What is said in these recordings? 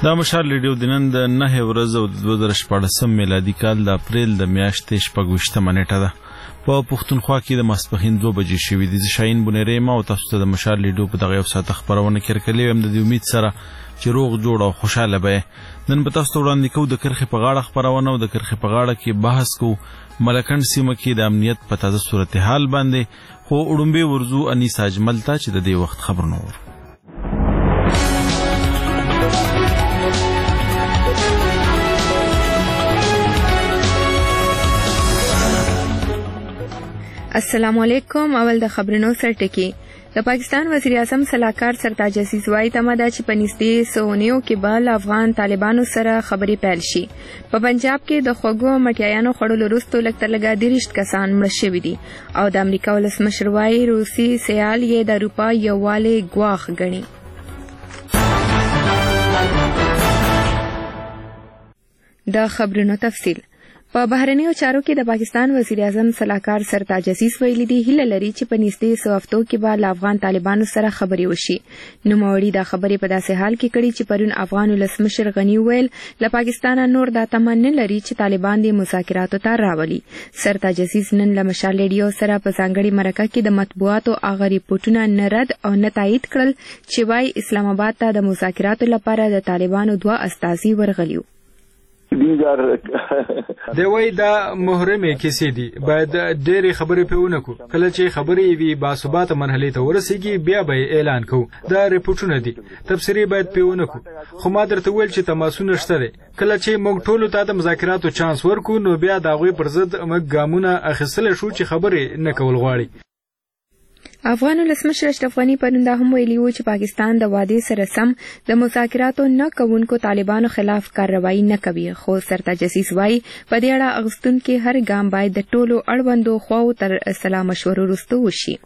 دا مشال ریډیو د نن د 9 ورځ او د 2014 میلادي کال د اپریل د میاشتې 26 نیټه ده. په پښتونخوا کې د ماسپښین 2 بجې شوې دي. شاهین بونیری ما او تاسو ته د مشال ریډیو په دغه یو ساعت خبرونه کړکلې وم د امید سره چې روغ جوړ او خوشاله به. نن په تاسو وړاندې کوو د کرخې په غاړه خبرونه او د کرخې په غاړه کې بحث کوو ملکند سیمه کې د امنیت په تازه صورتحال باندې. خو وړومبې ورزو انیس اجمل ته چې د دې وخت خبرونه ور السلام علیکم. اول د خبرونو سرټکی. د پاکستان وزیر اعظم صلاحکار سرتاج عزیز وايي تمه چې په نږدې سونیو کې به افغان طالبانو سره خبرې پیل شي. په پنجاب کې د خوږو مټیایانو خوړلو وروسته لږ تر لږه 30 کسان مړه شوي دي او د امریکا ولسمشر وايي روسي سیال یې د اروپا یووالي ګواښ ګڼي. د خبرونو تفصیل. په بهرنیو چارو کې د پاکستان وزیر اعظم صلاحکار سرتاج عزیز ویلي دی هیله لري چې په نږدې 100 هفتو کې به افغان طالبانو سره خبرې وشي. نوموړي دا خبرې په داسې حال کې کړي چې پرون افغان ولسمشر غنی ویل له پاکستان نور دا تمه نه لري چې طالبان د مذاکراتو ته راولي. سرتاج عزیز نن له مشال ریډیو سره په ځانګړي مرکه کې د مطبوعاتو هغه ریپورټونه نه رد او نه تایید کړل چې وايي اسلام آباد ته د مذاکراتو لپاره د طالبانو 2 استازي ورغلیو. دی وای دا محرمه کیسې دي باید ډېری خبرې پیونه کو کله چې خبرې وي باثباته مرحله ته ورسیږي بیا به اعلان کو. دا ریپورټونه دي تفسیری باید پیونه کو. خو ما درته ویل چې تماسونه شته کله چې موږ ټول ته د مذاکراتو چانس ورکو نو بیا دا غوي پر ضد موږ ګامونه اخیستل شو چې خبرې نه کول غواړي. افغان ولسمشر اشرف غنی پرون دا هم ویلي و چې پاکستان د وعدې سره سم د مذاکراتو نه کوونکو طالبانو خلاف کارروایي نه کوي. خو سرتاج عزیز وايي په دې اړه اغوستونکو هر ګام باید د ټولو اړوندو خواو تر سلا مشورو وروسته وشي.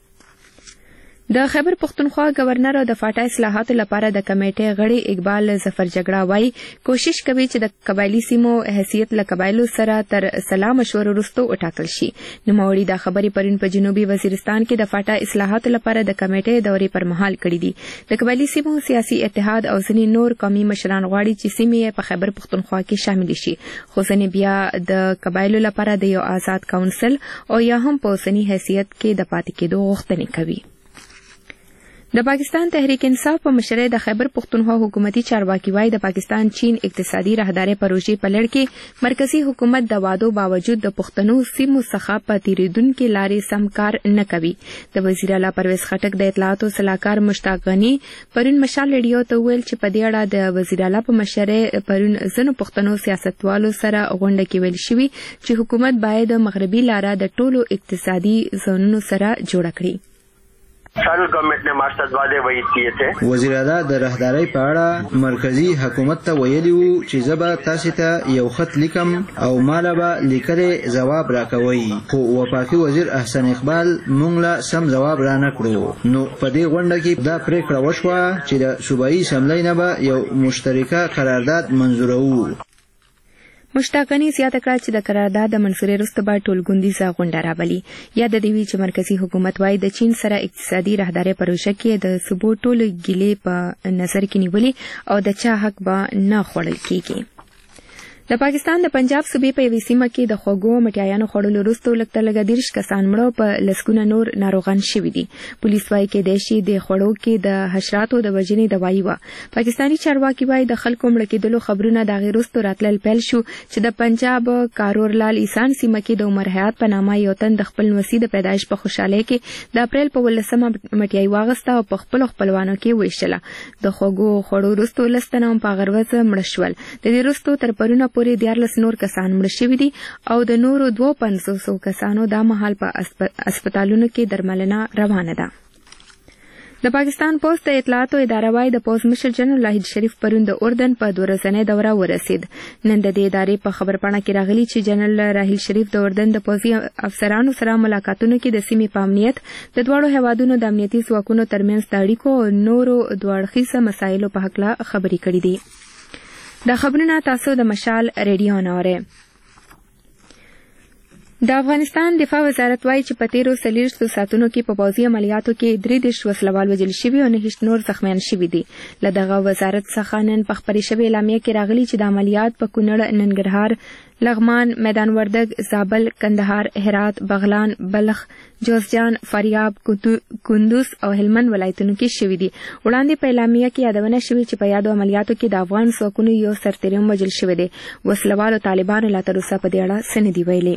د خیبر پختونخوا گورنر او د فاټا اصلاحاتو لپاره د کمیټې غړي اقبال ظفر جګړه وايي کوشش کوي چې د قبایلی سیمو حیثیت له قبایلو سره تر سلا مشورو وروسته وټاکل شي. نوموړي دا خبرې پرون په جنوبي وزیرستان کې د فاټا اصلاحاتو لپاره د کمیټې دورې پر مهال کړې دي. د قبایلی سیمو سیاسي اتحاد او ځینې نور قومي مشران غواړي چې سیمې په خیبر پختونخوا کې شامل شي. خو ځینې بیا د قبایلو لپاره د یو آزاد کونسل او یا هم په اوسني حیثیت کې د پاتې کېدو غوښتنې کوي. د پاکستان تحریک انصاف په مشرۍ د خیبر پختونخوا حکومتي چارواکي وايي د پاکستان چین اقتصادي راهداري پروژې په لړ کې مرکزی حکومت د وعدو باوجود د پښتنو سیمو څخه په تیریدونکو لارې سم کار نه کوي. د وزیر اعلی پرویز خټک د اطلاعاتو صلاحکار مشتاق غنی پرون مشال ریډیو ته ویل چې په دې اړه د وزیر اعلی په مشرۍ پرون ځینو پښتنو سیاستوالو سره غونډه کې ویل شوی چې حکومت باید مغربي لاره د ټولو اقتصادي زونونو سره جوړ کړي. Central government ने मास्टर्स वादे वही किए थे. وزیر اعلی د راهدارۍ په اړه مرکزی حکومت ته ویلي وو چې زبا تاسو ته یو خط لیکم او مالا به لیکلې جواب راکوي. خو وفاقي وزیر احسن اقبال مونږ لا سم جواب را نه کړو. نو په دې غونډه کې دا پریکړه وشوه چې د صوبایي اسمبلی نه به یو مشترکه قرارداد منزورو. مشتاق غنی زیاته کړه چې د قرارداد د منځوري وروسته به ټولګوندیزه غونډه راولي. یاد دی وی چې مرکزی حکومت وايي د چین سره اقتصادي راهداري پروژه کې د صوبو ټولو ګیلې په نظر کې نیولي او د چا حق به نه خوړل کیږي. د پاکستان د پنجاب صوبې په یوې سیمه کې د خوږو مټیایانو خوړلو وروسته لږ تر لږه 30 کسان مړه په لسګونه نور ناروغان شوي دي. پولیس وايي کېدای شي د خوړو کې د حشراتو د وژنې دوايي وه. پاکستاني چارواکي وايي د خلکو مړه کېدلو خبرونه د هغې وروسته راتلل پیل شو چې د پنجاب کارورلال ایسان سیمه کې د عمر حیات په نامه یو تن د خپل نوسي د پیدایش په خوشحالۍ کې د اپریل په 18 مټیای واغسته او په خپلو خپلوانو کې ویشله. د خوږو خوړو وروسته 10 تنه هم په هغه ورځ مړه شول. د دې وروسته تر پرونه پورې 14 نور کسان مړه شوي دي او د نورو 250 کسانو دا مهال په اسپیټالونو کې درملنه روانه ده. د پاکستان پوسټ د اطلاعاتو اداره وايي د پوز مشر جنرال لاهید شریف پرون د اردن په 2 ورځنۍ دوره ورسید. نن د دې ادارې په خبرپاڼه کې راغلي چې جنرال راهیل شریف د اردن د پوزي افسرانو سره ملاقاتونو کې د سیمې په امنیت د دواړو هیوادونو د امنیتي ځواکونو ترمنځ د اړیکو او نورو دواړخیزه مسایلو په حق خبرې کړې دي. دا خبرونه تاسو د مشال ریډیو نه اورئ. د افغانستان دفاع وزارت وايي چې په تیرو 40 ساعتونو کې په پوځي عملیاتو کې 3 وسلوال وژل شوي او 9 نور زخمیان شوي دي. له دغه وزارت څخه نن په خپرې شوې اعلامیه کې راغلي چې د عملیات په کونړ، ننګرهار، لغمان، میدان وردګ، زابل، کندهار، هرات، بغلان، بلخ، جوزجان، فاریاب، کندوز او هلمند ولایتونو کې شوي دي. وړاندې په اعلامیه کې یادونه شوې چې په یادو عملیاتو کې د افغان ځواکونو یو سرتیری وژل شوی دی. وسلوالو طالبانو لا تر اوسه په دې اړه څه نه دي ویلي.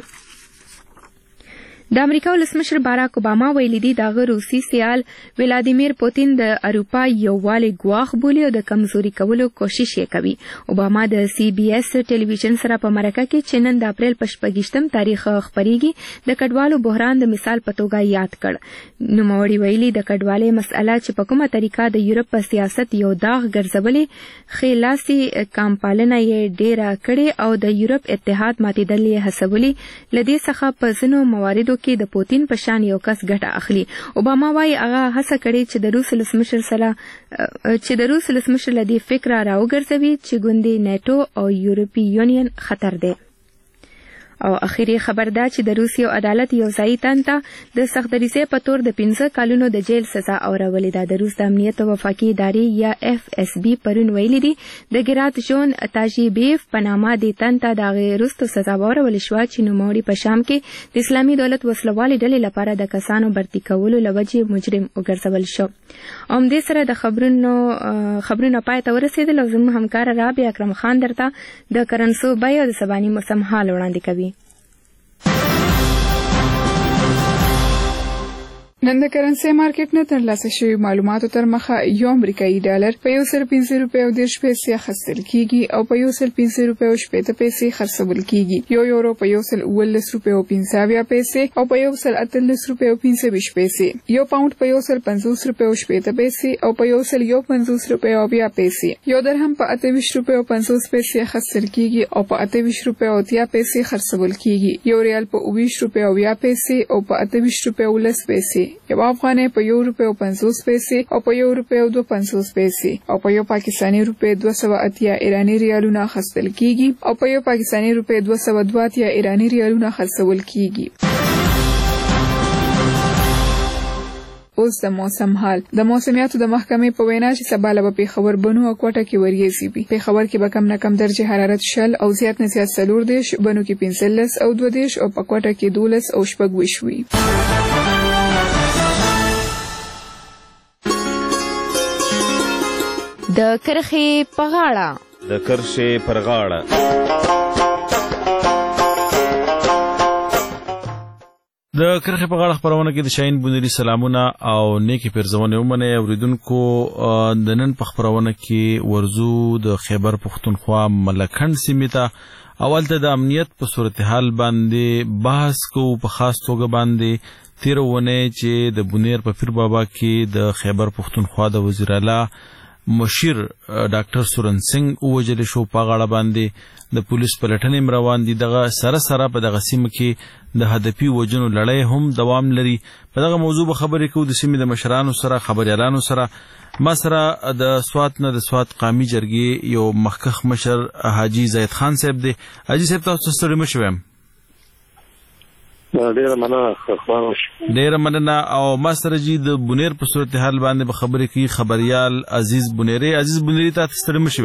د امریکا ولسمشر باراک اوباما ویلي دي دغه روسي سیال ولادیمیر پوتین د اروپا یووالي ګواښ بولي او د کمزوري کولو کوشش یې کوي. اوباما د سی بي اس ټلویزیون سره په مرکه کې چې نن د اپریل په 26 تاریخ خبريږي د کډوالو بحران د مثال په توګه یاد کړ. نوموړي ویلي د کډوالۍ مسأله چې په کومه طریقه د یورپ په سیاست یو داغ ګرځولې خلاصي کامپالنه یې ډیره کړې او د یورپ اتحاد ماتیدل یې هڅولي. لدې څخه په ځینو مواردو کې د پوتین په شان یو کس ګټه اخلي. اوباما وايي هغه هڅه کړې چې د روس ولسمشر له دې فکره راوګرځوي چې ګوندې نیټو او یورپي یونین خطر دی. او اخیری خبر دا چې د روس یو عدالت یو ځای تنته د سختدریځۍ په تور د 15 کالونو د جیل سزا اورولې ده. د روس د امنیت او وفاقي ادارې یا FSB پرون ویلي دي د ګرات ژون تاژیبیف په نامه د تنته د غیرستو سزا ورول شو چې نوموړي په شام کې د اسلامي دولت وسلوالي ډلې لپاره د کسانو برتي کولو لوجې مجرم وګرځول شو. دې سره د خبرونو پای ته ورسېدل او زموږ همکار رابعه اکرم خان درته د کرنسو بیه او د سباني موسم حال وړاندې کوي. نن د کرنسي مارکیټ نه ترلاسه شوی معلوماتو تر مخه یو امریکایي ډالر په 115 روپۍ او 10 پیسې اخیستل کیږي او په 115 روپۍ او 80 پیسې خرڅول کیږي. یو یورو په 119 روپۍ او 15 پیسې او په 118 روپۍ او 25 پیسې. یو پاوند په 150 روپۍ او 80 پیسې او په 150 روپۍ او 20 پیسې. یو درهم په 28 روپۍ او 50 پیسې اخیستل کیږي او په 28 روپۍ او 30 پیسې خرڅول کیږي. یو ریال په 20 روپۍ او 20 پیسې او په 28 روپۍ او 10 پیسې. یو افغانۍ په 1 روپۍ او 50 پیسې او په 1 روپۍ او 52 پیسې او په یو پاکستاني روپۍ 280 ایرانی ریالونه خرڅل کیږي او په یو پاکستاني روپۍ 282 ایرانی ریالونه خرڅول کیږي. اوس د موسم حال. د موسمیاتو د محکمې په وینا چې سبا له پیښور، بنو او کوټه کې وریځي وي. پیښور کې به کم نه کم درجه حرارت 0 او زیات نه زیات 14، بنو کې 15 او 22 او په کوټه کې 12 او 14 وي. د کرخې په غاړه. د کرښې پر غاړه. د کرخې په غاړه خبرونه کې د شاهین بونری سلامونه او نیکی پیرزونه ومنه اوریدونکو. د نن په خبرونه کې ورزو د خیبر پختونخوا ملکند سیمې ته اول ته د امنیت په صورتحال باندې بحث کو. په خاص توګه باندې تیرونه چې د بونیر په پیر بابا کې د خیبر پختونخوا د وزیر اعلی مشیر ډاکټر سورن سنگ وجل شو. په غاړه باندې د پولیس پلټنې روان دي. دغه سره په دغه سیمه کې د هدفي وجنو لړۍ هم دوام لري. په دغه موضوع به خبرې کوو د سیمې د مشرانو سره، خبريالانو سره. ما سره د سوات نه د سوات قومي جرګې یو مخکخ مشر حاجی زید خان صاحب دی. حاجی صاحب تاسو ستړي مشئ. ډیره مننه. او ما سره جی د بونیر په صورتحال باندې به خبرې کوي خبريال عزیز بونیری. عزیز بونیری ته ستړي مشئ.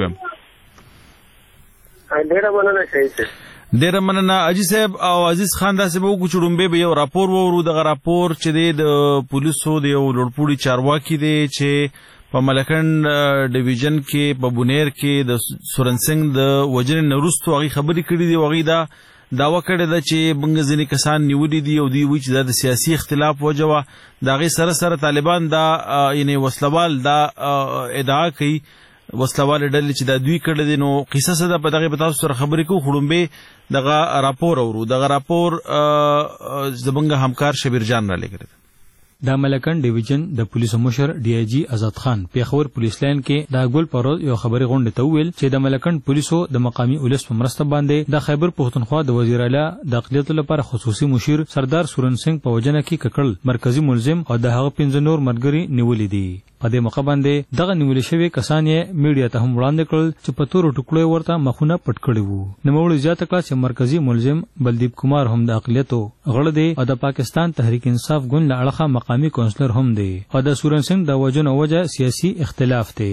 ډیره مننه حاجی صاحب. او عزیز خان داسې به وکړو چې ډومبه به یو راپور وورو. دغه راپور چې د پولیسو د یو لوړپوړي چارواکي دی چې په ملکند ډیویژن کې په بونیر کې د سورن سنگ د وجنې نورستو هغه خبرې کړې دي. هغه داوا کړی ده چې موږ ځینې کسان نیولي دي او دوی وایي چې دا د سیاسي اختلاف وجه وه. د هغې سره طالبان دا یعنې وسلوال دا ادعا کوي، وسلوالې ډلې چې دا دوی کړی دي. نو قصه څه ده په دغې به تاسو سره خبرې کوو. خو ړومبې دغه راپور اورو. دغه راپور زموږ همکار شبیر جان را لېږلی. د ملکند ډیویژن د پولیسو مشر ډي آی جی آزاد خان پیښور پولیس لاین کې د ګل پروز یو خبري غونډه ته ویل چې د ملکند پولیسو د مقامی ولس په مرسته باندې د خیبر پختونخوا د وزیر اعلی د اقلیت لپاره خصوصي مشیر سردار سورن سنگ په وجنه کې ککړل مرکزی ملزم او د هغه 15 نور مرګري نیولې دي. په دې موقع باندې دغه نیول شوی کسان یې میډیا ته هم وړاندې کړل چې په تور ټکړو ورته مخونه پټ کړي وو. نوموړي زیاته کړه چې مرکزی ملزم بلدیپ کمار هم د اقلیتو غړ دی او د پاکستان تحریک انصاف ګوند له اړخه مقامی کونسلر هم دی او د سورن سنگ د وجنه وجه سیاسي اختلاف دی.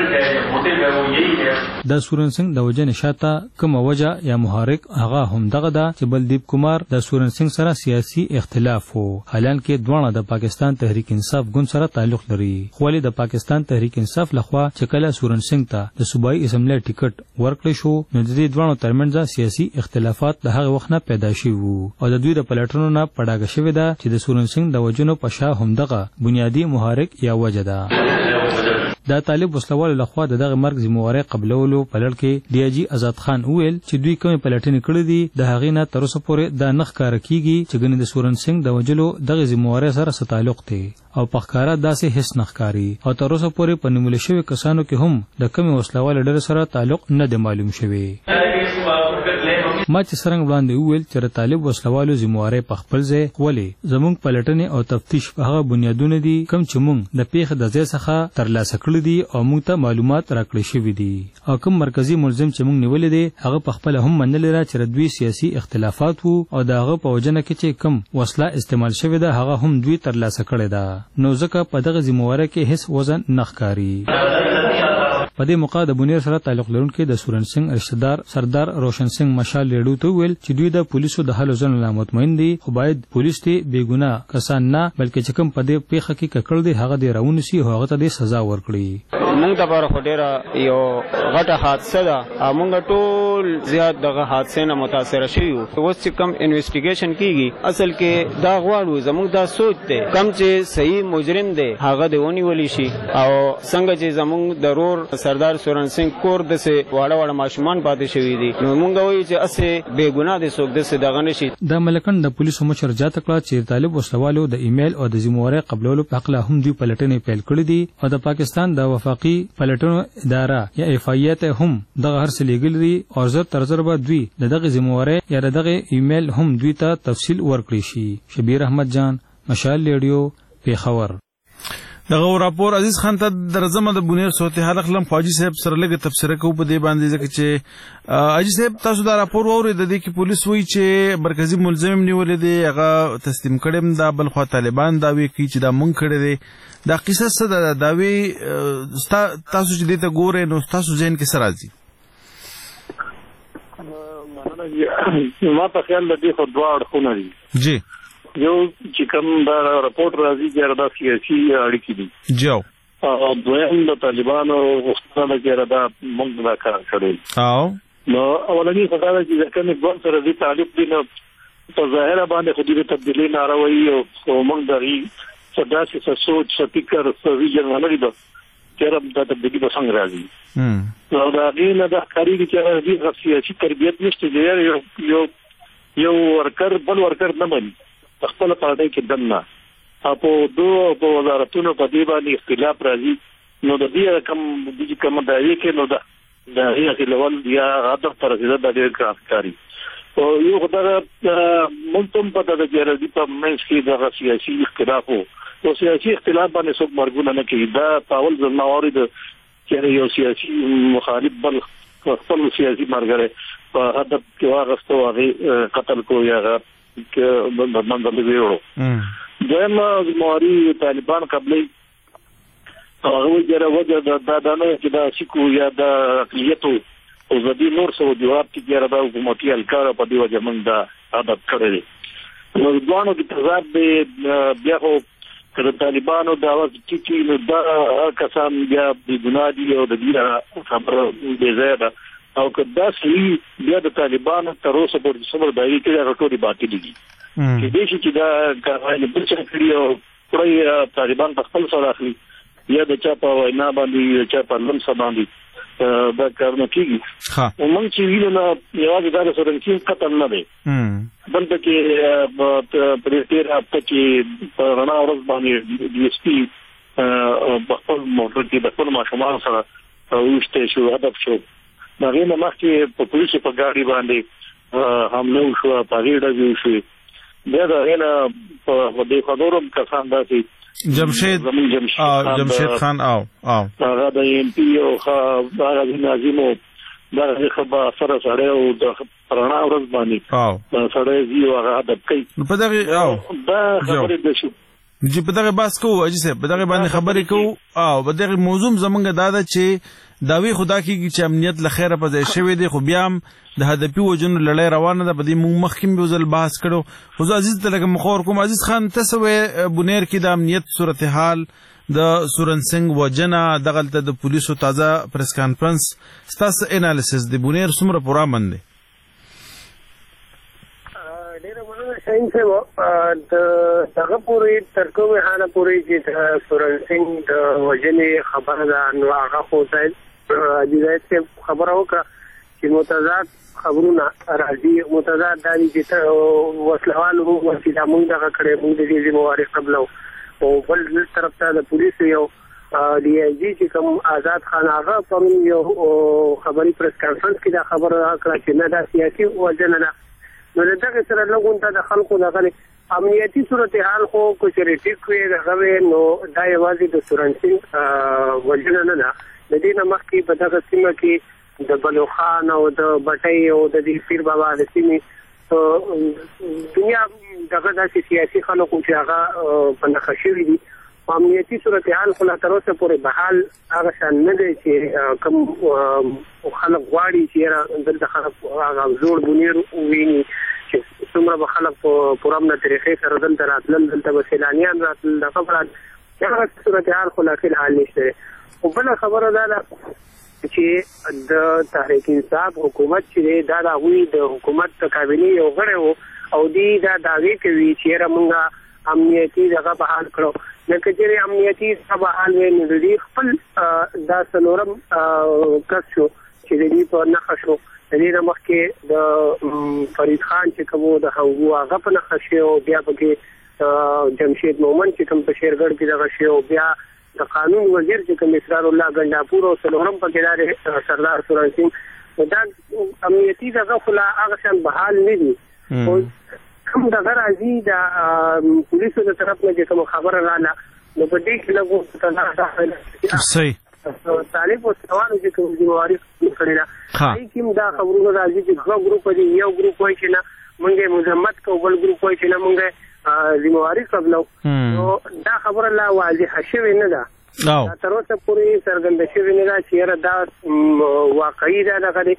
د سورن سنگ د وجه نشاته کوم وجه یا محرک هغه هم دغه دا چې بلدیپ کمار د سورن سنگ سره سیاسي اختلاف وو، حالان کې دوه د پاکستان تحریک انصاف ګوند سره تعلق لري. خو د پاکستان تحریک انصاف لخوا چې کله سورن سنگ ته د صوبایي اسمبلی ټیکټ ورکړل شو نو د دې دوه ترمنځ سیاسي اختلافات د هغه وخت نه پیدا شوي وو او د دوی د پلټنو نه پړاګه شوې ده چې د سورن سنگ د وجنو په شا هم دغه بنیادی محرک یا وجه ده. دا طالب وسلوال لخوا دغه مرګ ذمہواری قبلولو په لړ کې ډي جي آزاد خان وویل چې دوی کوم پلټنې کړې دي د هغې نه تر اوسه پورې دا نخ کار کیږي چې ګنې د سورن سنگ د وجلو دغه ذمہواری سره تعلق دی او په ښکارا داسې هیڅ نخکاری او تر اوسه پورې په نیول شوی کسانو کې هم د کوم وسلوال ډلې سره تعلق نه دی معلوم شوی. ما چې څرنګه وړاندې وویل چې د طالب وسلوالو ذمہواری په خپل ځای ولې زموږ پلټنې او تفتیش په هغه بنیادونه دي کوم چې موږ د پیښې د ځای څخه ترلاسه کړي دي او موږ ته معلومات راکړي شوي دي او کوم مرکزی ملزم چې موږ نیولې دي هغه په خپل هم منلې را چې دوی سیاسي اختلافات وو او د هغه په وجنه کې چې کوم وسله استعمال شوې ده هغه هم دوی ترلاسه کړي ده نو ځکه په دغه ذمہواری کې هیڅ وزن نخکاری. په دې موقع د بنیر سره تعلق لرونکي د سورن سنگ رشتہ دار سردار روشن سنگ مشال لیډو ته ویل چې دوی د پولیسو د حل ځن لا مطمئن دي خو باید پولیس ته بیګناه کسان نه بلکې چې کوم په دې پیښه کې ککړ دي هغه دې راونسي او هغه ته د سزا ورکړي. موږ د بار خډيره یو غټه حادثه ده موږ ټول زیات دغه حادثه نه متاثر شوي اوس چې کوم انویسټیګیشن کیږي اصل کې دا غواړو زموږ دا سوچ دی کم چې صحیح مجرم دی هغه دی ونیول شي او څنګه چې زموږ ضرور سردار سورن سنگ کور د سه واړه ماشومان پاتې شوی دي نو موږ وایو چې اسه بے ګناه دي څوک د سه دغه نشي. د ملکن د پولیسو مشر جات کړه چې طالب وسلوالو د ایمیل او د ذمہواری قبلولو په حق له هم دوی پلټنې پیل کړې دي او د پاکستان د وفاقي پلټنو اداره یا اف ای ته هم دغه هر څه لګل دي او زر تر زر به دوی دغه ذمہواری یا دغه ایمیل هم دوی ته تفصیل ورکړي شي. شبیر احمد جان مشال لیډیو پیښور. دغه راپور عزیز خان ته درځم د بنیر صوتي حلق لم خواجی صاحب سره لګه تفسیر کوو په دې باندې ځکه چې عزیز صاحب تاسو دا راپور واورید د دې کې پولیس وایي چې مرکزی ملزم نیولې دی هغه تسلیم کړم دا بل خو طالبان دا وی کی چې دا مونږ کړی دی دا قصه څه ده دا وی تاسو چې دې ته ګورئ نو تاسو ذهن کې څه راځي؟ ما په خیال د دې خو دوه اړخونه دي جی یو چې کوم دا راپورټ راځي چې دا سیاسي اړیکې دي جو او دویم د طالبانو غوښتنه کې دا موږ دا کار کړی او نو اولنی خبره چې کوم ځوان سره دې تعلق دي نو په ظاهر باندې خو دې تبدیلی ناروي او موږ د صدا چې سوچ فکر ویژن نه لري چې رب د تبدیلی په څنګه راځي نو دا غینه د کاری چې دې سیاسي تربیت نشته دی یو ورکر بل ورکر نه مني خپل پاره کې دنه په دوه وزارتونو په دی باندې اختلاف راځي نو د دې کوم دایي کې نو د هغه لول یا هدف پر رسیدل د ډېر کاری او یو خدای مونږ په دغه جرادي په منځ کې د سیاسي اختلاف او سیاسي اختلاف باندې څوک مرګونه نه کوي دا پاول زمواري د چې یو سیاسي مخالف بل خپل سیاسي مرګره په هدف کې واغستو هغه قتل کو یا کې منځل ویو دغه موري طالبان قبلي هغه جره وجه د دانه چې دا سکو یا د اقلیتو او زدي نور سو جواب کې جره د حکومتي الکار په دی وجه موږ دا عادت کړی نو ځوانو کې تضاد دی بیا خو کله طالبانو دا وخت چې نو دا کسان بیا د ګنادي او د دې خبره به زیاده او کدا سړي بیا د طالبانو تر اوسه پورې صبر دایي کې راټولي باطل دي چې دې چې دا کارونه بل څه کړی او پرې طالبان په خپل سره اخلي یا د چا په وینا باندې چا په لمس باندې دا کارونه کیږي او موږ چې ویل نه یوازې دا سره چې قتل نه دی بلکې کې پرې تیر هفته کې په رڼا ورځ باندې ډي اس پي په خپل موټر کې د خپل ماشومان سره وشته شو هدف شو دا غینه مخکې په پولیسو په ګاډي باندې حمله وشو په غیړه وشو دا غینه په دې خبرو کسان داسې جمشید خان او هغه د ایم پی او هغه ناظم دا خبره سره سره او د پرانا ورځ باندې دا سره یو هغه د کوي په دغه دا خبره د شي چې په دغه باس کوو اجي سه په دغه باندې خبرې کوو او په دغه موضوع زمونږ دادا چې داوی خدا کیږي چې امنیت لخيره په ځای شوی دی خو بیا هم د هدفي وجنو لړۍ روانه ده په دې موږ مخکې به ځل بحث کړو خو عزیز ته لکه مخور کوم عزیز خان تاسو بنیر کې د امنیت صورتحال د سورنسنګ وجنه دغلته د پولیسو تازه پریس کانفرنس ستاسو انالیسس د بنیر څومره پورا مند دی ډیره مننه شاین صاحب دغه پورې تر کومه حاله پورې چې سورنسنګ د وجنې خبره ده نو هغه خو ځای چې خبره وکړه چې متضاد خبرونه راځي متضاد دایي چې وسلوال وو چې دا موږ دغه کړې موږ د دې ذمہواری قبل او بل طرف ته د پولیسو یو دی ایجی چې کوم آزاد خان هغه پرون یو خبري پریس کانفرنس کې دا خبره کړه چې نه دا سیاسي وجنه نه نو دغه سره لګون ته د خلکو دغه امنیتی صورتحال خو کوچري ټیک وي دغه نو دا یوازې د سورنسنګ وجنه نه ده د دې نه مخکې په دغه سیمه کې د بلوخان او د بټي او د پیر بابا د سیمې دنیا دغه د سیاسي خلکو چې هغه په نخښوي دي امنیتی صورتحال خو لا تر اوسه پورې بحال هغه شان نه دی چې کوم خلک غواړي چې دلته خلک هغه زوړ بنیر ویني چې څومره به خلک په پرامنه طریقې سره دلته راتلل دلته به سیلانیان راتلل د خبره هغه صورتحال خو لا فی الحال نشته خو بله خبره ده چې د تحریک انصاف حکومت چې دا د هغوی د حکومت د کابینې یو غړی و او دوی دا دعوې کوي چې یاره موږ امنیتي دغه بحال کړو لکه چې امنیتي څه بحال وی نو د دې خپل دا څلورم کس شو چې د دې په نښه شو د دې نه مخکې د فرید خان چې کوم د هغو هغه په نښه شي او بیا پکې جمشید مومن چې کوم په شیرګړ کې دغه شي او بیا د قانون وزیر چې کوم اسرار الله ګنډاپور او څلورم پکې دا سردار سورنسنګ دا امنیتي دغه خلا هغه شان بحال نه دي او کوم دغه راځي د پولیسو د طرف نه چې کوم خبره رااله نو په دې کې لګو صحیح طالب او سوال چې کوم ذمہواری کړی دا هي کوم دا خبرونه راځي چې څو ګروپ دي یو ګروپ وایي چې نه مونږه مذمت کو بل ګروپ وایي چې نه مونږه ذمہواری قبلو نو دا خبره لا واضحه شوی نه ده تر اوسه پورې څرګنده شوی نه ده چې دا واقعي ده دغه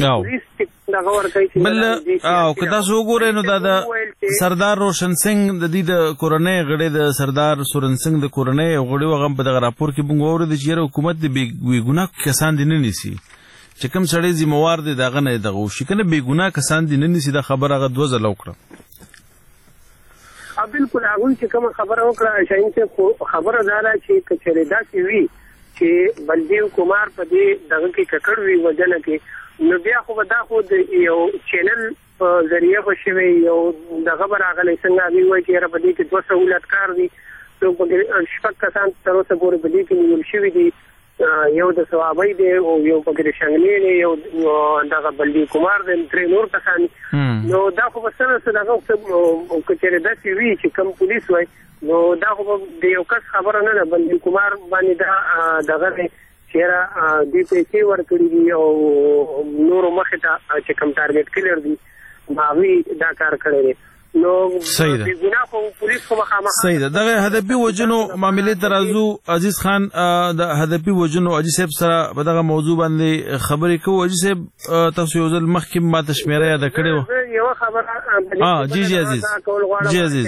دغه ورکوي چې بل او که تاسو وګورئ نو دا د سردار روشن سنگ د دې د کورنۍ غړي د سردار سورن سنگ د کورنۍ غړي وغم په دغه راپور کې موږ اورید چې حکومت د بې ګناه کسان دي نه نیسي چې کوم سړی ذمہوار دي دغه نه دغه شي کنه بې ګناه کسان دي نه نیسي دا خبره هغه دوه ځله وکړه بالکل هغه چې کوم خبره وکړه شاین چې خبره دارا چې کچره داسې وی چې بلدیو کومار په دې دغه کې ککړ وی وجنه کې نو بیا خو دا خو یو چینل په ذریعہ خو شوی یو دغه راغلی څنګه وی وای چې را په دې کې دوه سہولت کار دي نو په شپږ کسان تر اوسه پورې په دې کې نیول شوي دي یو د ثوابي دی او یو پکې شنګلې دی یو دغه بلدی کومار دی تر نور کسان نو دا خو سره دغه کچره داسې وی چې کم پولیس وای نو دا خو د یو کس خبره نه ده بلدی کومار باندې دا دغه چیرې دی پیسې ورکړي دي او نور مخه ته چې کم ټارګټ کلر دي باوی دا کار کړی دی نو صحیح ده دغه هدفي وجنو معاملې ترازو عزیز خان د هدفي وجنو عزیز صاحب سره په دغه موضوع باندې خبرې کوو عزیز صاحب تاسو یو ځل مخکې ما تشمیره یاد کړو یو خبره جی عزیز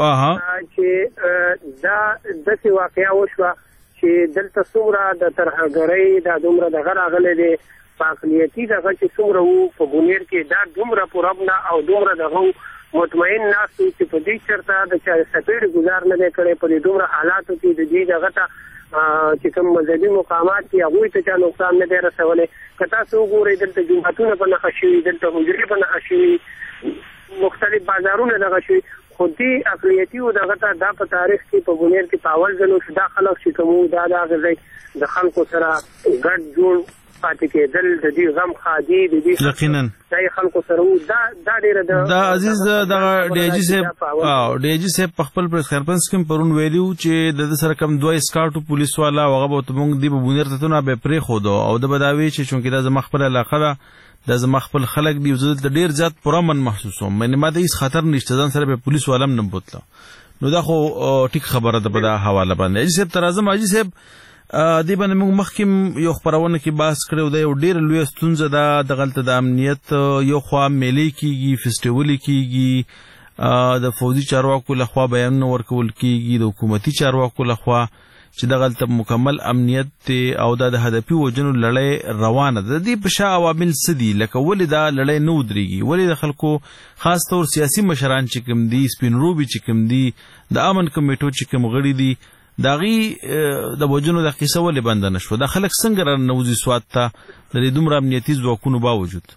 چې دا د واقعیا وشوه چې دلته څومره د ترهګرۍ د دومره دغه راغلي دي فعالیتي دغه چې څومره وو په بنیر کې دا دومره پرابنا او دومره دغه مطمئن ناسو چې په دې چرته د سپېړ گزار نه کړي په دومره حالاتو کې د دې دغه ته چې کوم مذهبي مقامات کې هغه ته چا نقصان نه دی رسولې کته سو ګورې دلته جمعتونه په نخښ شوي دلته حجرې په نخښ شوي مختلف بازارونه دغه شوي خو دې اقلیتي او دغه ته دا په تاریخ کې په بنیر کې پاول ځلو چې دا خلک چې کوم دا غځي د خلکو سره ګډ جوړ پاتې کېدل د دې غم خادي د دې یقینا دای خلکو سره دا ډیره دا عزیز د ډي جی صاحب په خپل پریس کانفرنس کې پرون ویلو چې د سره کم دوه اسکارټو پولیس والا هغه به موږ دی بونیر ته نه به پرې خو او د بداوی چې چونکې دا زما خپل علاقه ده د زما خپل خلک دی زه ډیر زیات پرامن محسوسوم مې ما د هیڅ خطر نشته ځان سره به پولیس والام نه بوتله نو دا خو ټیک خبره ده په دا حواله باندې اجي صاحب ترازم اجي صاحب دی باندې موږ مخکې یو خبرونه کې بحث کړو دا یو ډیر لوی ستونزه ده د غلط د امنیت یو خوا میلې کیږي فیسټیول کیږي د فوجي چارواکو لخوا بیان ورکول کیږي د حکومتي چارواکو لخوا چې د غلط مکمل امنیت او د هدفي وجنو لړۍ روانه ده د دې په شا عوامل سدي لکه ولې دا لړۍ نه ودرېږي ولې د خلکو خاص طور سیاسي مشران چې کوم دي سپینروبي چې کوم دي د امن کمیټو چې کوم غړي دي داغي د وجنو د قصه ولې بند نه شو د خلک څنګه رانوځي سواد ته د دې دومره امنیتي ځواکونو باوجود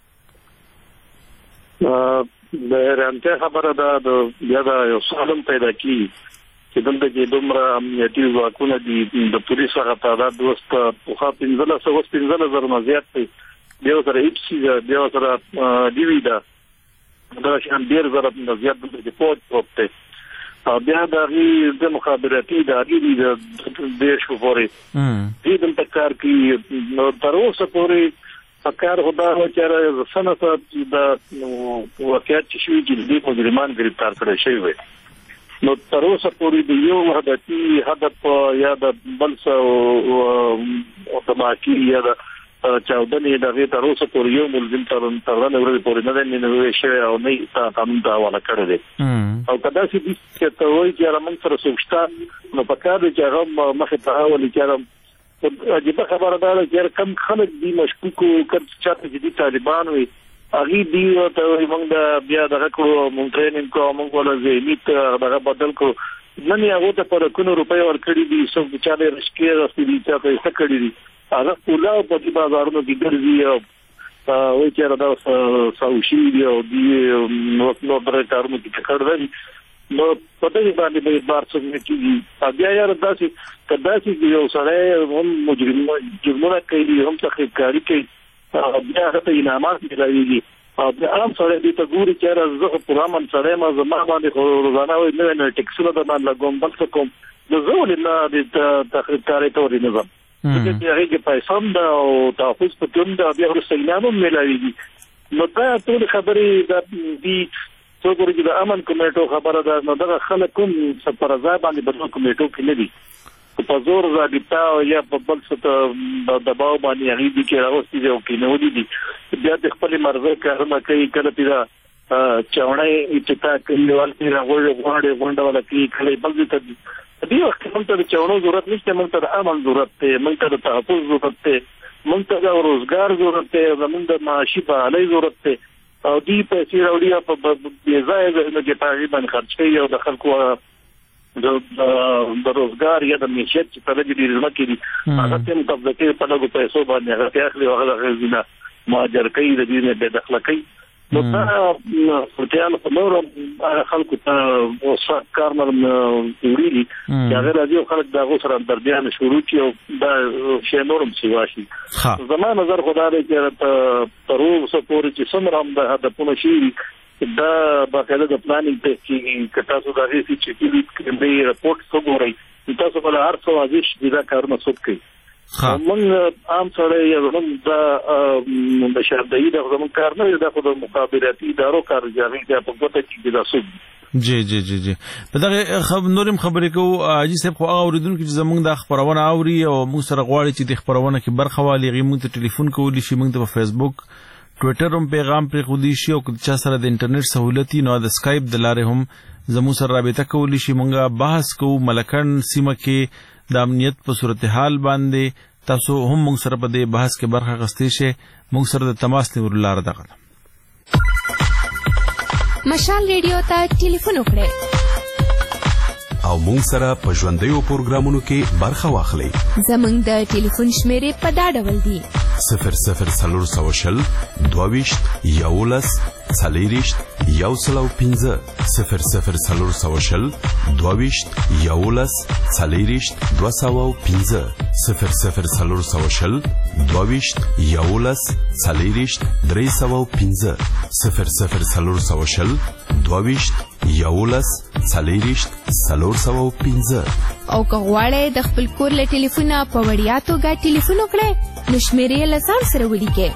د رانته خبره ده د بیا د یو سالم پیدا کی چې دلته کې دومره امنیتي ځواکونه دي د پولیس هغه تعداد وست په خا 15,000 نه زیات دی بیا سره هیڅ بیا سره دیوی دا شان ډیر زره نه زیات د پوت پروت بیا د مخابراتي د دیش پورې دې د تکار کې تر اوسه پورې فکر خدا و چې سنته د واقعیت چې شوی چې د مجرمان گرفتار کړي شوی وي نو تر اوسه پورې د یو هدف یا د بلس او تماکی یا د چاودنې د غیر تر اوسه پورې یو ملزم ترانه ورته پورې نه نوې شوی او نه قانون دا ولا کړی دی او کدا چې ته وایي چې رمن سره سوچتا نو پکاره چې هغه مخه ته ولې چې عجیب خبره ده چې کم خلک دي مشکوکو کړ چې دي طالبان وي اغي دی ته موږ د بیا د کړو مونږ ټریننګ کوو موږ ولا زینیت هغه بدل کو نن یې هغه ته پر کونو روپۍ ورکړي دي څو چې له رشکې راستي دي چې پیسې کړي دي هغه پولا په دې بازارونو کې ګرځي او وایي چې دا ساوشي دی او دی نو درې کارونه کې کړل نو په دې باندې به بار څه نه کیږي بیا یاره داسې یو سړی هم جرمونه کوي هم تخریبکاري کوي بیا هغه انعامات ملایوي او بیا عام سړی دې ته ګوري چې زه په رامن سړی ما زما باندې روزانه وي نه ټیکسونه به باندې لګوم بل څه کوم نو زه ولې نه د تخریبکاري تورې نه ځم چې هغه پیسې دا او تاسو په کوم دا بیا ورسېنامو ملایوي نو دا ټول خبرې د دې څوګوري چې د امن کمیټو خبره ده نو دا خلک کوم سپرزا باندې بدل کمیټو کې نه دي په زور ضابطه یا په بل څه د دباو باندې هغه دي چې راوستي دي او کې نه ودی دي بیا د خپل مرزه کارونه کوي کله پیدا چاونای چې تا کوي ولې راغوړې غونډه ولا کوي کله بل څه دې وخت هم ته چاونو ضرورت نشته موږ ته د امن ضرورت دی موږ ته د تحفظ ضرورت دی موږ ته د روزګار ضرورت دی زموږ د معاشي فعالۍ ضرورت دی او دې پیسې راوړي په بې ځایه کې تقریبا خرج کوي او د خلکو د روزګار یا د معیشت چې په دې ډیر مکه دي هغه ته مطابق په لګو پیسو باندې هغه اخلي او هغه غزنه ماجر کوي د دې نه دخل کوي نو دا فتیان په نور خلکو ته وسات کارمر ویلي چې هغه راځي خلک دا غوسره در بیان شروع کی او دا شی نورم سی واشي زموږ نظر خدای دې چې تر اوسه پورې چې څومره هم د هدفونو شي دا باقاعده د پلانینګ ته چې کټا سو دا هیڅ چې کلی رپورټ وګورئ تاسو په هر څه واضح دا کارونه څوک کوي موږ عام سره یو د شهرداری د زموږ کار نه د خپل مخابراتي ادارو کار جاري دی په کوټه کې د سود جی په دغه نورم خبرې کو اجي صاحب خو اوریدونکو چې زموږ د خبرونه اوري او موږ سره غواړي چې د خبرونه کې برخه والی غوښمن ته ټلیفون کولی شي موږ ته په فیسبوک ټوئیټر هم پیغام پر خودي شي او چې سره د انټرنیټ سہولتي نو د اسکایپ د لارې هم زموږ سره رابطه کولی شي موږ بحث کوو ملکن سیمه کې د امنیت په صورتحال باندې تاسو هم موږ سره په دې بحث کې برخه اخیستئ شئ موږ سره د تماس نیولو لاره دغه مشال ریډیو ته ټلیفون وکړئ او موږ سره په ژوندیو پروګرامونو کې برخه واخلئ زموږ د ټلیفون شمیرې په دا ډول دي 00 22 11 40 115 00 22 11 40 215 00 22 11 40 315 00 22 11 40 315 او که غواړئ د خپل کور له ټلیفونه په وړیا توګه ټلیفون وکړئ نو شمیرې له ځان سره ولیکئ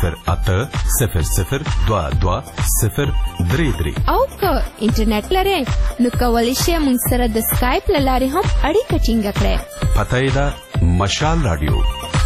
0800220333 او که انټرنیټ لرئ نو کولی شئ موږ سره د سکایپ له لارې هم اړیکه ټینګه کړئ. پته یې ده مشال راډیو.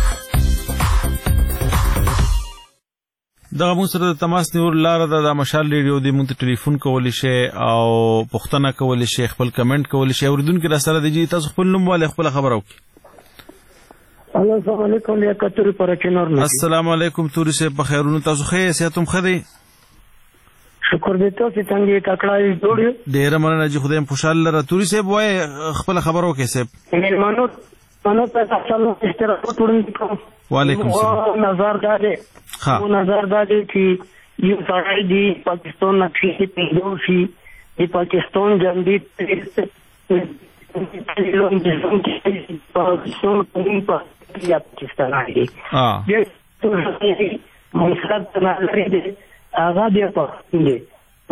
دغه موږ سره د تماس نیول لاره ده د مشال ریډیو دی. موږ ته ټلیفون کولی شئ او پوښتنه کولی شئ، خپل کمنټ کولی شئ. اوریدونکي را سره دی تاسو خپل نوم والے خپل خبر وکړئ. السلام علیکم یا کتری پر چنور نه. السلام علیکم توري صاحب، په خیرونو تاسو ښه یې؟ صحت هم ښه دی؟ شکر دې تاسو څنګه تکړه جوړ. ډیره مننه چې خدای خوشاله لره. توري صاحب وای خپل خبر وکړئ صاحب. مېلمانو په تاسو اشتراک وکړم. وعلیکم السلام. نظر دادې چې یو سړی دی پاکستان نه پیدا شي، د پاکستان جنګي پاکستان آئی مسرت نظری دے آغا دے پاکستان دے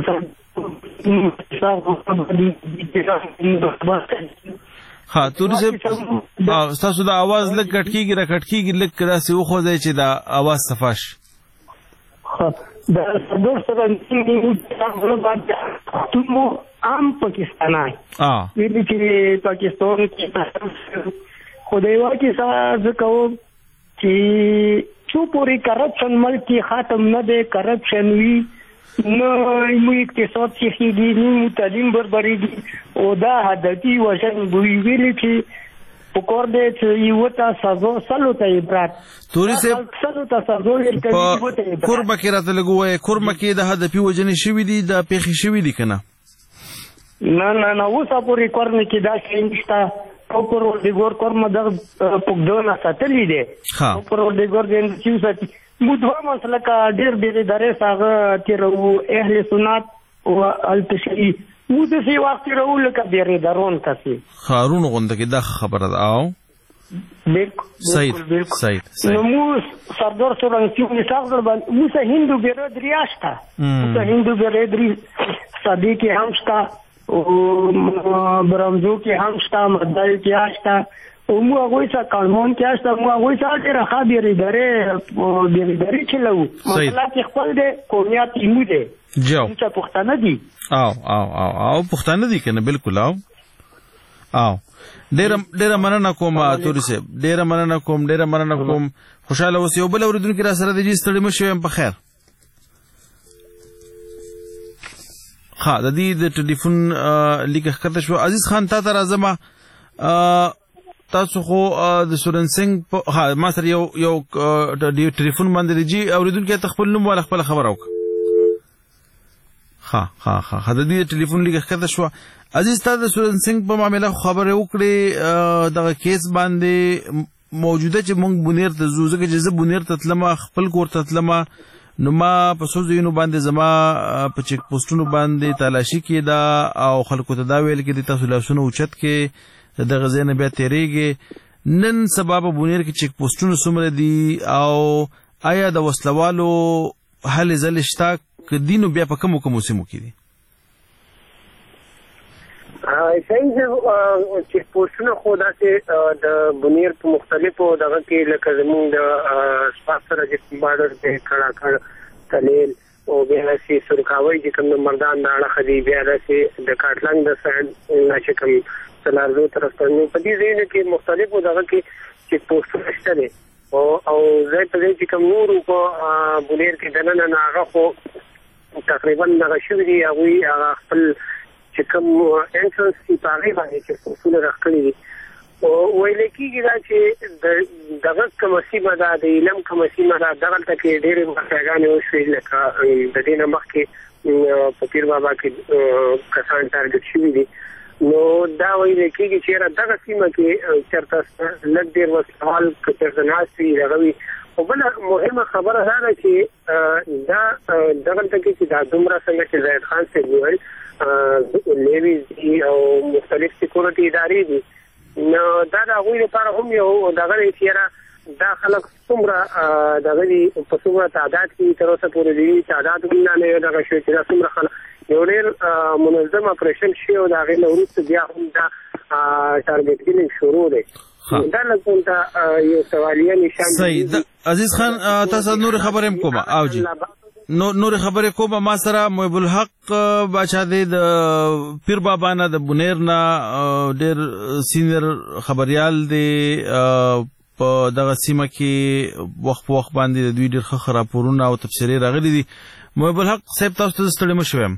ها توري صاحب تاسو دا आवाज لږ کټ کیږي را کټ کیږي لږ کراسي و خو ځای چې دا आवाज صفاش دا دوستو تمو عام پاکستان آئی ویلی چې پاکستان کې خدای واکې سره کوم چې څو پورې کرپشن ملک کې ختم نه دی، کرپشن وي نه مو اقتصاد ښهېږي نه مو تعلیم بربرېږي او دا هدفي وژنې بوي ویلي چې پکار دی چې یوه ته سزا سلو ته عبرت توري صاحب سلو ته سزا ورکوي یوه ته عبرت. کوربه کې راته لږ ووایه کوربه کې د هدفي وژنې شوي دي دا پېښې شوي دي که نه؟ نه اوسه پورې کورنه کې دا شی نشته. پروردګار کورمه دغه پوګدونه ساتلې دی. پروردګار دې چې وساتي مو دوه مسله کا ډېر درې ساغه تیرو اهل سنت او التشریع مو د سی وخت تیرو لکه ډېر درون کسي خارون غونډه کې دا خبره ده. او صحیح نو مو سردار سورنګ نشاغر باندې مو سه هندو برادری آشتا مو هندو برادری صدیق هم شتا او برامزو کې هم شتا مدل کې آشتا او مو هغه څه قانون کې آشتا مو هغه څه ډېر خبرې درې چلو مثلا چې خپل د قومیت ایمو دي جو چې پښتانه دي او پښتانه دي کنه بالکل. او ډېر مننه کوم توري صاحب، ډېر مننه کوم خوشاله اوسئ. او بل اوریدونکي را سره دی ستړي مه شئ په خیر. ها د دې د ټلیفون لیکه ښکته شو. عزیز خان تا ته راځم. تاسو خو د سورنسنګ ما سره یو ټلیفون باندې دی جی اوریدونکي ته خپل نوم والا خپل خبر وکړه. ها د دې ټلیفون لیکه ښکته شو. عزیز تا د سورنسنګ په معاملې خبرې وکړې دغه کیس باندې موجوده چې موږ بونیر ته ځو ځکه چې زه بونیر ته تلمه خپل کور ته تلمه نو ما په څو ځایونو باندې زما په چیک پوسټونو باندې تلاشي کېده او خلکو ته دا ویل کېدی تاسو لاسونه اوچت کې دغه ځای نه بیا تېرېږئ. نن سبا په بونیر کې چیک پوسټونه څومره دي او آیا د وسلوالو هلې ځلې شته که دي نو بیا په کومو سیمو کې دي؟ صحیح چیک پوسټونه خو داسې د بونیر په مختلفو دغه کې لکه زمونږ د سپاس سره چې بارډر دی کړاکړ تلیل او بیا داسې سرکاوی چې کوم د مردان د اړخه دي بیا داسې د کاټلنګ د سایډ نه چې کوم سلارزو طرف ته نو په دې ځایونو کې مختلفو دغه کې چیک پوسټونه شته دی او ځای په ځای چې کوم نورو په بونیر کې دننه نه هغه خو تقریبا دغه شوي دي هغوی هغه خپل چې کوم انټرنس په هغې باندې چې اصول راښکلي دي ویل کېږي دا چې دغه کومه سیمه ده د علم کومه سیمه ده دغلته کې ډېرې واقعګانې وشوې لکه د دې نه مخکې په پیر بابا کې کسان ټارګټ شوي دي نو دا ویل کېږي چې یاره دغه سیمه کې چېرته لږ ډېر وسوال که چېرته ناست وي دغه وي خو بل مهمه خبره ده چې دا دغه ټکی چې دا دومره څنګه چې زید خان سے ویل لیوی او مختلف سکیورټي ادارې دي نو دا د هغوی لپاره هم یو دغه دی چې دا خلک څومره دغه دي په څومره تعداد کې تر اوسه پورې دي تعداد هم نه دغه شوی چې دا څومره خلک یو ډېر منظم اپریشن شي او د هغې نه وروسته بیا هم دا ټارګټ کیلینګ شروع دی دا لکه دا یو سوالیه نشان صحیح عزیز خان تاسو نور خبرې هم کومه او جی نور خبرې کومه ما سره محب الحق باچا د پیر بابا نه د بنیر نه ډېر سینیر خبريال دی په دغه سیمه کې وخت په وخت باندې د دوی ډېر ښه راپورونه او تفسیرې راغلي دي محب الحق صاحب تاسو ته ستړي مه شوم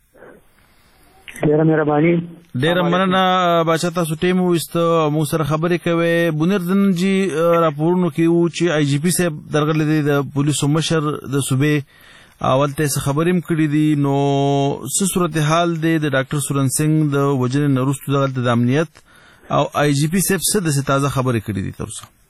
ډېره مهرباني ډېره مننه باچا تاسو ټیم وایسته موږ سره خبرې کوئ بنیر د نن جي راپورونو کې وو چې آی جی پي صاحب درغلی دی د پولیسو مشر د صوبې اول ته څه خبرې هم کړې دي نو څه صورتحال دی د ډاکټر سورن سنگ د وژنې نه وروسته دغلته د امنیت او آی جی پي صاحب څه داسې تازه خبرې کړې دي تر اوسه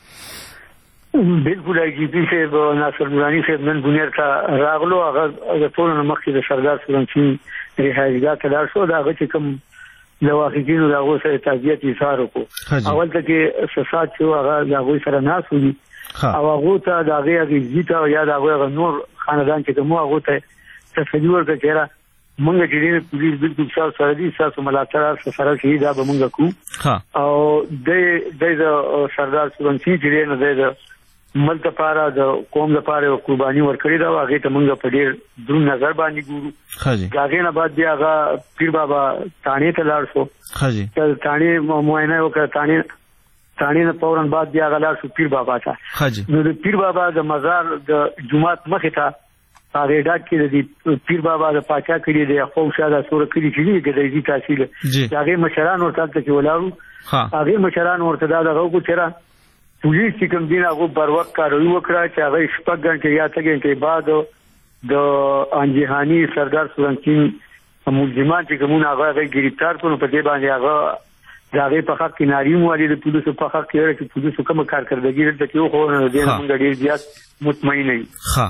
بالکل آی جی پی صاحب ناصر نوراني صاحب نن بنیر ته راغلو هغه د ټول نه مخکې د سردار سورن سنگ رهایګاه ته لاړ شو دا هغه چې کوم د واقعینو د هغو سره تعزیت اظهار وکړو اول ته کې سسات چې هغه د هغوی سره ناست وي او هغو ته د هغې اغېزي ته یا د هغوی نور خاندان چې کوم هغو ته تسلي ورکړه چې یاره مونږ چې ډېر پولیس بالکل ستاسو سره دي ستاسو ملاتړ سره چې دا به مونږ کوو او د سردار سورن سنگ چې دی نو د ملک لپاره د قوم لپاره یو قرباني ورکړې ده او هغې ته مونږ په ډېر دروند نظر باندې ګورو د هغې نه بعد بیا هغه پیر بابا تانې ته لاړ شو چې تانې معاینه یې وکړه تانې نه فوراً بعد بیا هغه لاړ شو پیر بابا ته نو د پیر بابا د مزار د جومات مخې ته هغې ډاک کې د پیر بابا د پاچا کړي دی خو شاده سوره کړي چې دي ګډایي تحصیل د هغې مشران ورته هلته کې ولاړو هغې مشران ورته دا دغه وکړو چې پولیس چې کوم دین هغه بر وخت کاروي وکړه چې هغه شپږ غنټې یا څه غنټې بعد د انجهانی سردار سورن سنگ ملزمان چې کومونه هغه گرفتار کړو په دې باندې هغه داغه په حق کې ناری موالي د پولیسو په حق کې چې پولیسو کوم کارکردګي لري چې خو نه دي موږ ډیر زیات مطمئن یو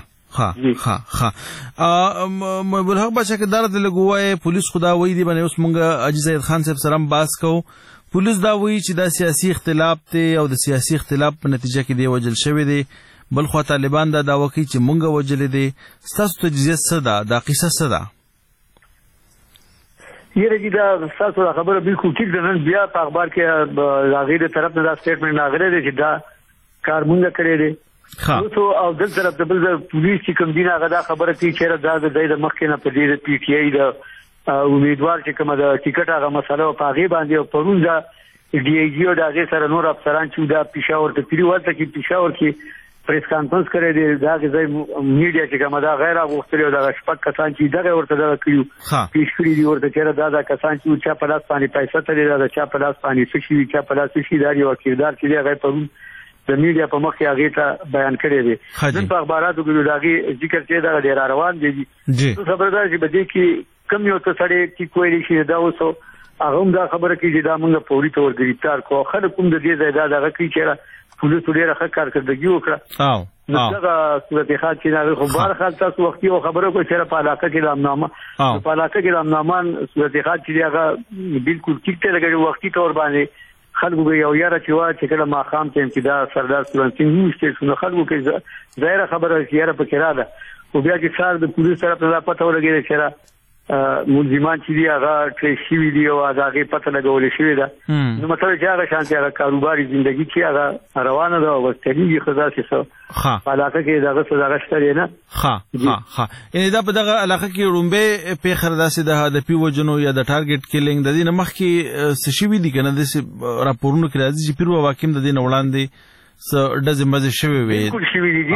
محب الحق بچا کې دار د لګوي پولیس خدا وې دی باندې اوس موږ اجي زید خان صاحب سره باس کو پولیس دا وایي چې دا سیاسي اختلاف دی او د سیاسي اختلاف په نتیجه کې دی وجل شوی دی بل خو طالبان دا دعوه کوي چې مونږ وجل دي ستاسو تجزیه څه ده دا قصه څه ده یره چې دا ستاسو خبره بالکل ټیک ده نن بیا په اخبار کې غیر طرف نه دا سټیټمنټ راغلی دی چې دا کار مونږ کړی دی نو او د طرف د بل پولیس چې کوم دین هغه دا خبره کوي چې دا د مخکې نه په دې پی ټی آی د امیدوار چې کومه د ټیکټ هغه مسله په هغه باندې پرون دا ډي ای جی او د هغه سره نور افسران چې دا پېښور ته پیری ورته کې پېښور کې پریس کانفرنس کړی دی دا غځي میډیا چې کومه دا غیر غوښتل او دا شپږ کسان چې دا ورته دا کړیو پیښ کړی دی ورته چې دا کسان چې چا په لاس باندې پیسې ته دا چا په لاس باندې څه شي چا په لاس شي دا یو کردار چې هغه پرون د میډیا په مخ کې هغه ته بیان کړی دی نن په اخباراتو کې دا غي ذکر چې دا ډیر روان دي خبردار چې بده کې کم یو ته سړی چې کوی شي دا اوسو هغه دا خبره کوي چې دا موږ پوری تور گرفتار کو خلک کوم د دې ځای دا هغه کوي چې پولیس ډیره ښه کارکردګي وکړه نو دا صورتحال چې دا خو بار خاص تاسو وختي او خبره کوي چې په علاقه کې د امنامه په علاقه کې د امنامان صورتحال چې هغه بالکل ټیک ته لګړي وختي تور باندې خلکو به یو یاره چې وا چې کله ما خام ته امتدا سردار سورن سنگ نوشته نو خلکو کې ظاهر خبره چې یاره په کړه ده او بیا چې سار د پولیس طرف نه پته ولګي چې ملزمان چې دی هغه ټریس شوي دي او هغه پته لګول شوی ده نو مطلب چې هغه شانتي هغه کاروباري ژوندۍ چې هغه روانه ده او ستړي خزا څه په علاقه کې دغه څه دغه شته نه یعنی دا په دغه علاقه کې رومبه په خرداسه ده د پی وجنو یا د ټارګټ کیلینګ د دې مخ کې څه شوی دي کنه د راپورونو کې راځي چې پیرو واکیم د دې وړاندې څه دزه مزه شوی وي بالکل شوی دي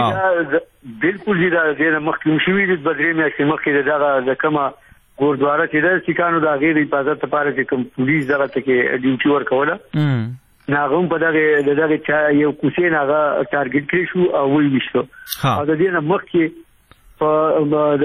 بالکل دي دا د مخ کې شوی دي بدرې مې چې مخ کې دغه د کما ګوردواره چې د سکانو د غیر حفاظت لپاره چې کوم پولیس دغه ته کې ډیوټي ورکوله ناغم په دغه چا یو کوسین هغه ټارګټ کړی شو او وی وشو او د دې نه مخکې په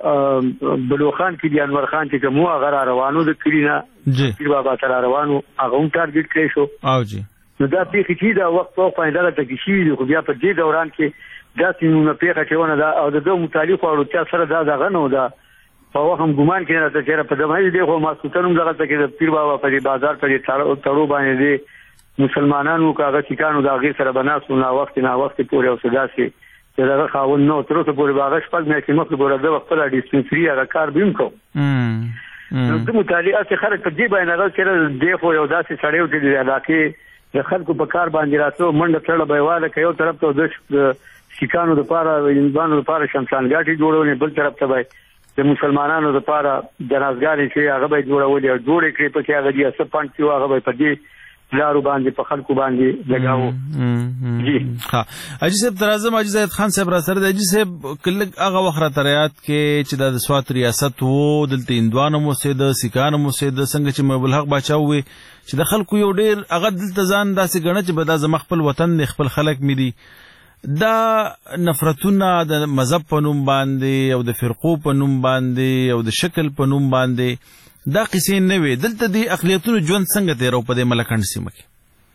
د بلوخان کې د انور خان چې کوم هغه روانو د کړینا پیر بابا تر روانو هغه ټارګټ کړی شو او جی نو دا پیښې چې دا وخت په فایده ټکی شي خو بیا په دې دوران کې دا سینونه پیښه چېونه دا او د متعلق اړتیا سره دا دغه نو دا په وخت هم ګمان کې نه چې په دمه دې خو ماسوتن هم دغه کې د پیر بابا په بازار په تړو باندې دي مسلمانانو کاغه چیکانو دا غیر سره بناسو نه وخت پورې او صدا سي چې دا خاون نو تر اوسه پورې باغ شپږ مې مخ ګوره د وخت لا ډیسپنسري هغه کار بیم کو نو د مطالعه څخه خلک په دې باندې راځي چې د خو یو داسې سړیو چې د علاقې د خلکو په کار باندې راتلو منډه تړله بېواله که یو طرف ته د سیکانو دپاره هندوانو دپاره شمشانګاټې جوړونې بل طرف ته به د مسلمانانو دپاره جنازګانې چې هغه به یې جوړولې او جوړې کړې پکې هغه دي څه پنډ چې هغه به یې په دې لارو باندې په خلکو باندې لګاوو جی ها اجي صاحب ترازم اجي زاهد خان صاحب را سره د اجي صاحب کله هغه وخت را تریات کې چې د سوات ریاست وو دلته هندوانو مسید سیکانو مسید څنګه چې مبل حق بچاوي چې د خلکو یو ډیر هغه دلته ځان داسې ګڼه چې به دا زما خپل وطن دی خپل خلک مې دي دا نفرتونه د مذهب په نوم باندې او د فرقو په نوم باندې او د شکل په نوم باندې دا قصې نه وي دلته د اقلیتونو ژوند څنګه تیرو په دې ملکنډ سیمه کې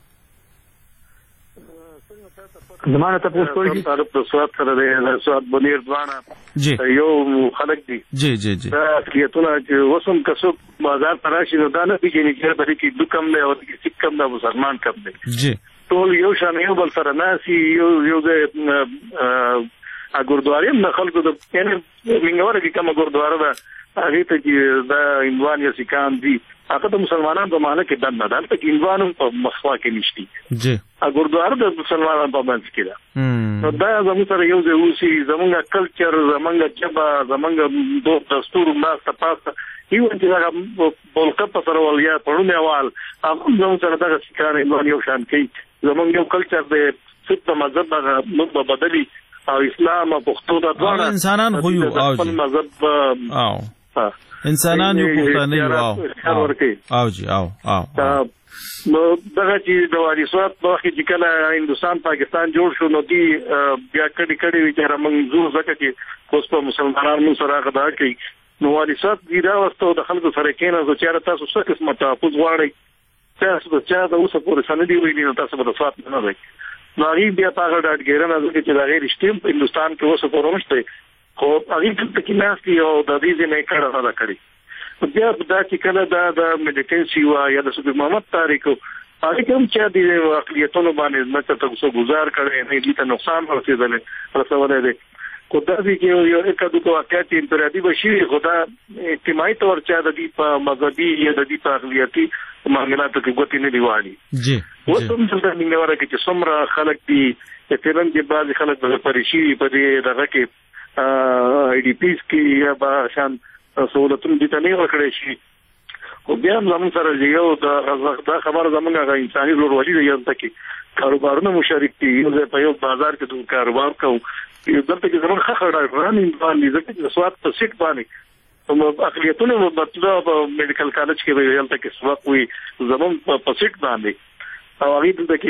زمانه ته پوښتنه کوي تعرف د سواد سره د سواد بنیر ځوانه یو خلک دي جی دا اقلیتونه چې وسم کسو بازار تراشي نو دا نه پیږي چې بری کې د کم نه او کې سکم دا مسلمان کم دي جی ټول یو شان یو بل سره ناسي یو د ګوردواري نه خلکو د یعنی منګوره کې کوم ګوردواره ده هغه ته چې دا هندوان یا سیکان دي هغه د مسلمانانو په معنی کې دنه دلته کې هندوانو په مخوا کې نشتی جی ګوردواره د مسلمانانو په منځ کې ده نو دا زموږ سره یو ځای اوسي زموږ کلچر زموږ جبا زموږ دوه دستور نه تاسو یو چې هغه بولکه په سره ولیا پړونه وال هغه زموږ سره د سیکان هندوان یو شان کوي زموږ یو کلچر د ست مذهب هغه بدلی او اسلام او پښتو د ټول انسانان خو یو او مذهب او انسانان یو پښتانه یو او جی او نو دغه چې د وارثات په وخت کې کله هندستان پاکستان جوړ شو نو دی بیا کډي وی چې منظور زکه چې کوس په مسلمانانو سره غدا کوي نو وارثات دی دا واستو د خلکو سره کېنه چې چیرې تاسو څه قسمه تحفظ غواړئ تاسو د چا د اوسه پورې سندې ویلي نو تاسو به صفات نه وایي نو هغه بیا په ډاډ ګیرنه چې دا غیر شتیم په هندستان کې اوسه پورې نشته خو هغه کې ناس یو د دې نه کړه نه کړی بیا دا چې کله د میډیټیشن وا یا د سید محمد تاریخ هغه کوم چې د اقلیتونو باندې نه تاسو گزار کړي نه دي ته نقصان ورسېدل رسوله دي خدای دې کې یو کډو کو واقعیت انفرادي بشي خدا اجتماعي تور چا د دې په مذهبي یا د دې په اقلیتي معاملاتو کې ګوتې نه دی واړي جی وسوم څنګه موږ ورکه چې څومره خلک دي چې ترنګ کې بعض خلک د پریشي په دې دغه کې ای ډی پیس کې یا به شان سہولتونه دي ته نه ورکړي شي خو بیا زموږ سره یو د خبر زموږ غا انساني ورولې دی یو تکي کاروبارونه مشارک دي یو په یو بازار کې د کاروبار کوي یو دلته کې زموږ خخړه رواني باندې ځکه چې سواد په سیټ باندې نو اقلیتونه مطلب میډیکل کالج کې ویل ته کې سواد وي زموږ په سیټ باندې او هغه دلته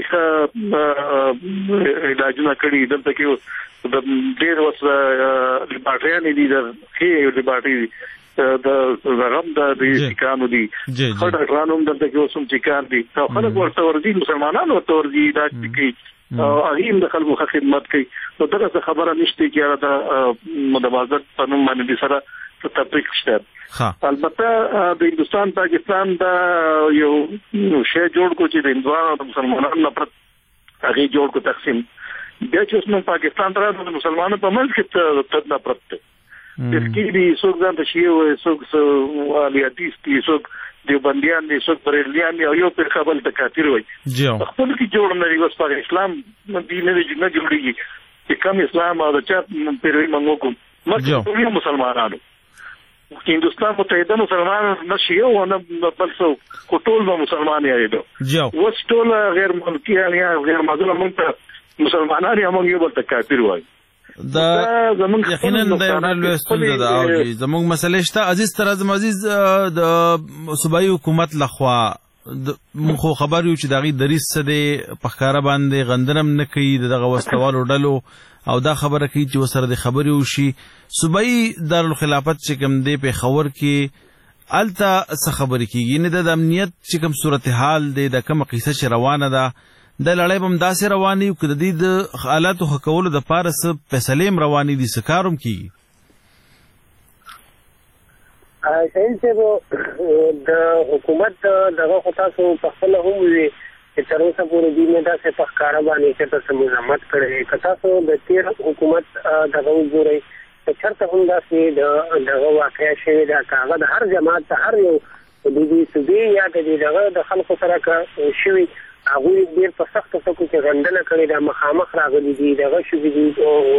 کې علاجونه کړي دلته کې د ډېر وسه لیبارټریان دي د خې لیبارټري د رغم د سیکانو دي خټه قانون دلته کې اوسم چې کار دي او خلک ورته ورځي مسلمانانو ورته ورځي دا کې او هغه د خلکو خدمت کوي نو دغه خبره نشته چې دا متوازن په نوم باندې سره تطبیق شته البته د هندستان پاکستان دا یو شی جوړ کو چې د هندوانو او مسلمانانو نفرت هغه جوړ کو تقسیم بیا چې اوس نو پاکستان تر د مسلمانانو په منځ کې تد نفرت ده د سکیری څوک ځان ته شی او څوک الیاتیست دي څوک دیوبندیان دي څوک بریلیان دي او یو په خپل تکاتیر وای خپل کې جوړ نه لري په اسلام دین نه جوړیږي چې کوم اسلام او د چا پیروي منغو کوم مګر مسلمانانو هندوستان متحده مسلمان نشي او نه بل څه ټول مسلمان یې دي وس ټول غیر ملکی یا غیر مظلوم مسلمانان یې موږ یو بل تکاتیر وای دا یقینا د لوستل د او زموږ مسلې شته عزیز تر اعظم عزیز د صوبایي حکومت لخوا مخو خبر یو چې دغه دریس سده په ښکارا باندې غندنم نه کوي دغه وسوالو ډلو او دا خبره کوي چې وسره د خبري وشي صوبایي دارالخلافت چې کوم دی په خبر کې الته څه خبرې کیږي نه د امنیت چې کوم صورتحال دی د کوم قصه چې روانه ده د لړۍ بم داسې رواني او د دې د حالاتو ښه کولو دپاره څه فیصلې رواني دي څه کار هم کېږي؟ شاهین صاحب د حکومت دغه خو تاسو په خپله هم ووي چې تر اوسه پورې دوی نه داسې په ښکاره باندې چې څه مزاحمت کړی که تاسو د تېر حکومت دغه وګورئ که چېرته هم داسې دغه واقعه شوې ده که هغه د هر جماعت د هر یو د دې صوبې یا د دغه د خلکو سره که شوي هغوی ډېر په سختو ټکو کې غندنه کړې ده مخامخ راغلي دي دغه شوي دي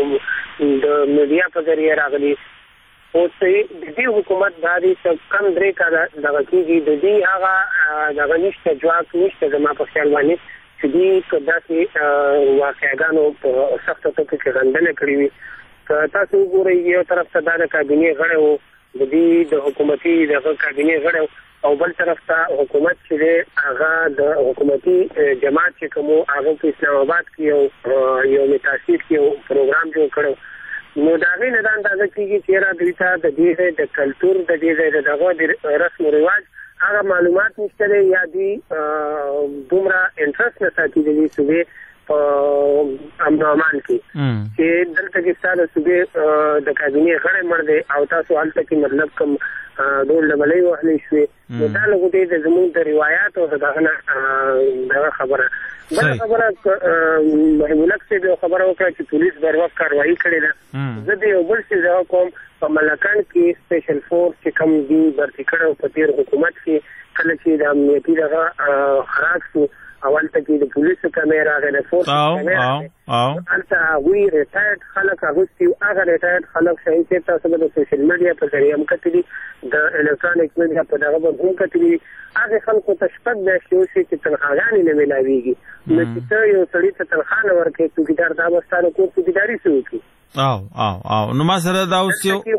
د میډیا په ذریعه راغلي اوس د دې حکومت دا دی چې کم 3 کاله دغه کېږي د دې هغه دغه نشته ځواک نشته زما په خیال باندې چې دوی که داسې واقعګانو په سختو ټکو کې غندنه کړې وي که تاسو وګورئ یو طرف ته دا د کابینې غړی و د دې د حکومتي دغه کابینې غړی او بل طرف ته حکومت چې دی هغه د حکومتي جماعت چې کوم هغه په اسلام آباد کې یو متاسف کې یو پروګرام جوړ کړی نو د هغې نه دا اندازه کېږي چې یاره دوی ته د دې ځای د کلتور د دې ځای د دغه د رسم و رواج هغه معلومات نشته دی یا دوی دومره انټرسټ نه ساتي د دې صوبې په امن و امان کې چې دلته کې ستا د صوبې د کابینې غړی مړ دی او تاسو هلته کې مطلب کوم ډول ډبلۍ وهلی شوې نو دا لږ دی د زموږ د روایاتو د دغه نه دغه خبره بله خبره محب الحق صاحب یو خبره وکړه چې پولیس بر وخت کاروایي کړې ده زه د یو بل څیز دغه کوم په ملکان کې سپیشل فورس چې کوم دي برتي کړی په تېر حکومت کې کله چې د امنیتي دغه خراج شو او هلته کې د پولیسو کمې راغی د فورس کمې راغی هلته هغوی ریټایرډ خلک اغوستي هغه ریټایرډ خلک شاهین صاحب تاسو به د سوشل میډیا په ذریعه هم کتلي د الکترونیک میډیا په دغه به هم کتلي هغې خلکو ته 6 میاشتې وشي چې تنخواګانې نه میلاویږي نو چې ته یو سړي ته تنخوا نه ورکوې څوکیدار دا به ستا د کور څوکیداري څه وکړي نو ما سره دا اوس یو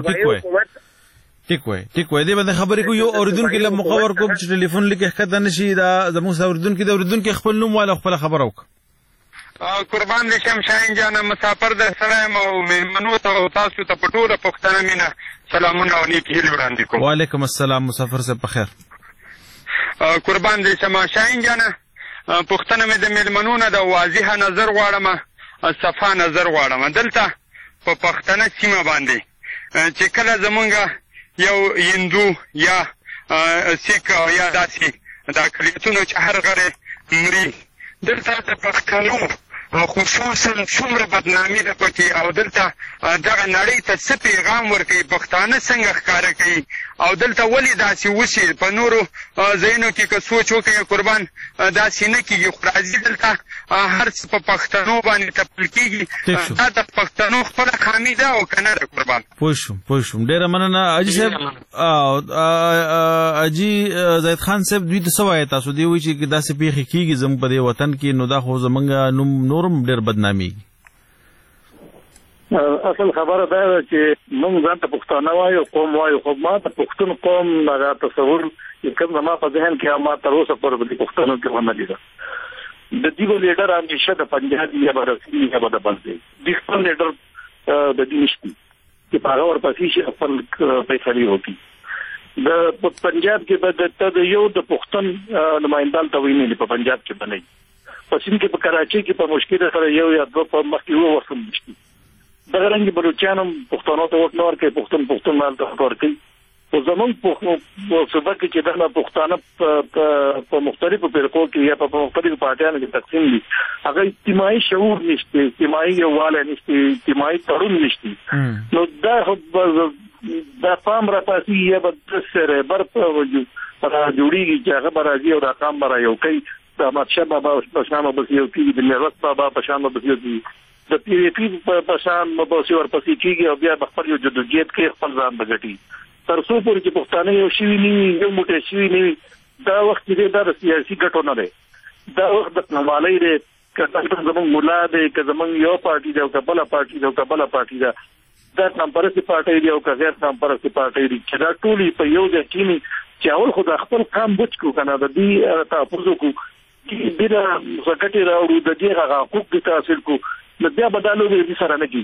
ټیک وای دې باندې خبرې کو یو اوریدونکو له مخور کوم چې ټلیفون لیکه ښکته نشي دا زموږ اوریدونکو خپل نوم والا خپل خبر وکړه قربان دې شم شاهین جان مسافر د سلام او مېلمنو ته تاسو ته په ټوله پښتنه مینه سلامونه او نیک هیلې وړاندې کوم وعلیکم السلام مسافر صاحب په خیر قربان دې شم شاهین جان پښتنه مې د مېلمنو نه د واضح نظر غواړم صفا نظر غواړم دلته په پښتنه سیمه باندې چې کله زمونږ یو هندو یا سیک یا داسې دا کلیتونو چې هر غړی مري دلته د پښتنو خصوصا څومره بدنامي ده پکې او دلته دغه نړۍ ته څه پیغام ورکوي پښتانه څنګه ښکاره کوي او دلته ولې داسې وشي په نورو ځایونو کې که سوچ وکړي قربان داسې نه کېږي خو راځي دلته هر څه په پښتنو باندې تپل کېږي دا د پښتنو خپله خامي ده او که نه ده قربان پوه شوم ډېره مننه حاجي صاحب حاجي زید خان صاحب دوی ته څه وایي تاسو دوی وایي چې داسې پېښې کېږي زموږ په دې وطن کې نو دا خو زموږ نوم نورم ډېر بدنامېږي اصل خبره دا ده چې موږ ځان ته پښتانه وایو قوم وایو خو ما ته پښتون قوم هغه تصور کوم زما په ذهن کې ما تر اوسه پورې د پښتنو کې ونه لیده د دې لیډر همیشه د پنجاب یا برسي یا د بلدي د خپل لیډر د دې نشته چې په هغه ورپسې شي خپل فیصله وکړي د پنجاب کې د یو د پښتون نمائندان ته ویني په پنجاب کې بنئ په سین کې په کراچي کې په مشکل سره یو یا دوه په مخکې وو ورسم نشته دغه رنګ بلوچستان پښتنو ته وټ نور کې پښتون مال ته ورکړي او زمون په صوبه کې چې دغه پښتانه په مختلفو فرقو کې یا په مختلفو پارټیانو کې تقسیم دي هغه اجتماعي شعور نشته اجتماعي یووالی نشته اجتماعي تړون نشته نو دا پام را پاسي یا د سره بر په وجود را جوړیږي چې هغه راځي او د قام را یو کوي د ماتشه بابا په شان به یو کې د میراث بابا په شان به یو د PVP په شان مبوسي ورپسې کېږي او بیا خپل یو جدوجہد کې خپل ځان بغټي تر څو پورې چې پښتانه یو شي نه یو موټی شي نه دا وخت کې دا سیاسي ګټو نه دی دا وخت د نومالۍ دی که زموږ مولا دی که زموږ یو پارټي دی او که بله پارټي دی او که بله پارټي ده دا نامپرستې پارټۍ دی او که غیر نامپرستې پارټۍ دي چې دا ټولې په یو ځای کېني چې اول خو د خپل قام بچ کړو که نه د دې تحفظ وکړو ډېره ګټې راوړو د دې هغه حقوق دې حاصل کړو نو بیا به دا لوبې دې سره نه کېږي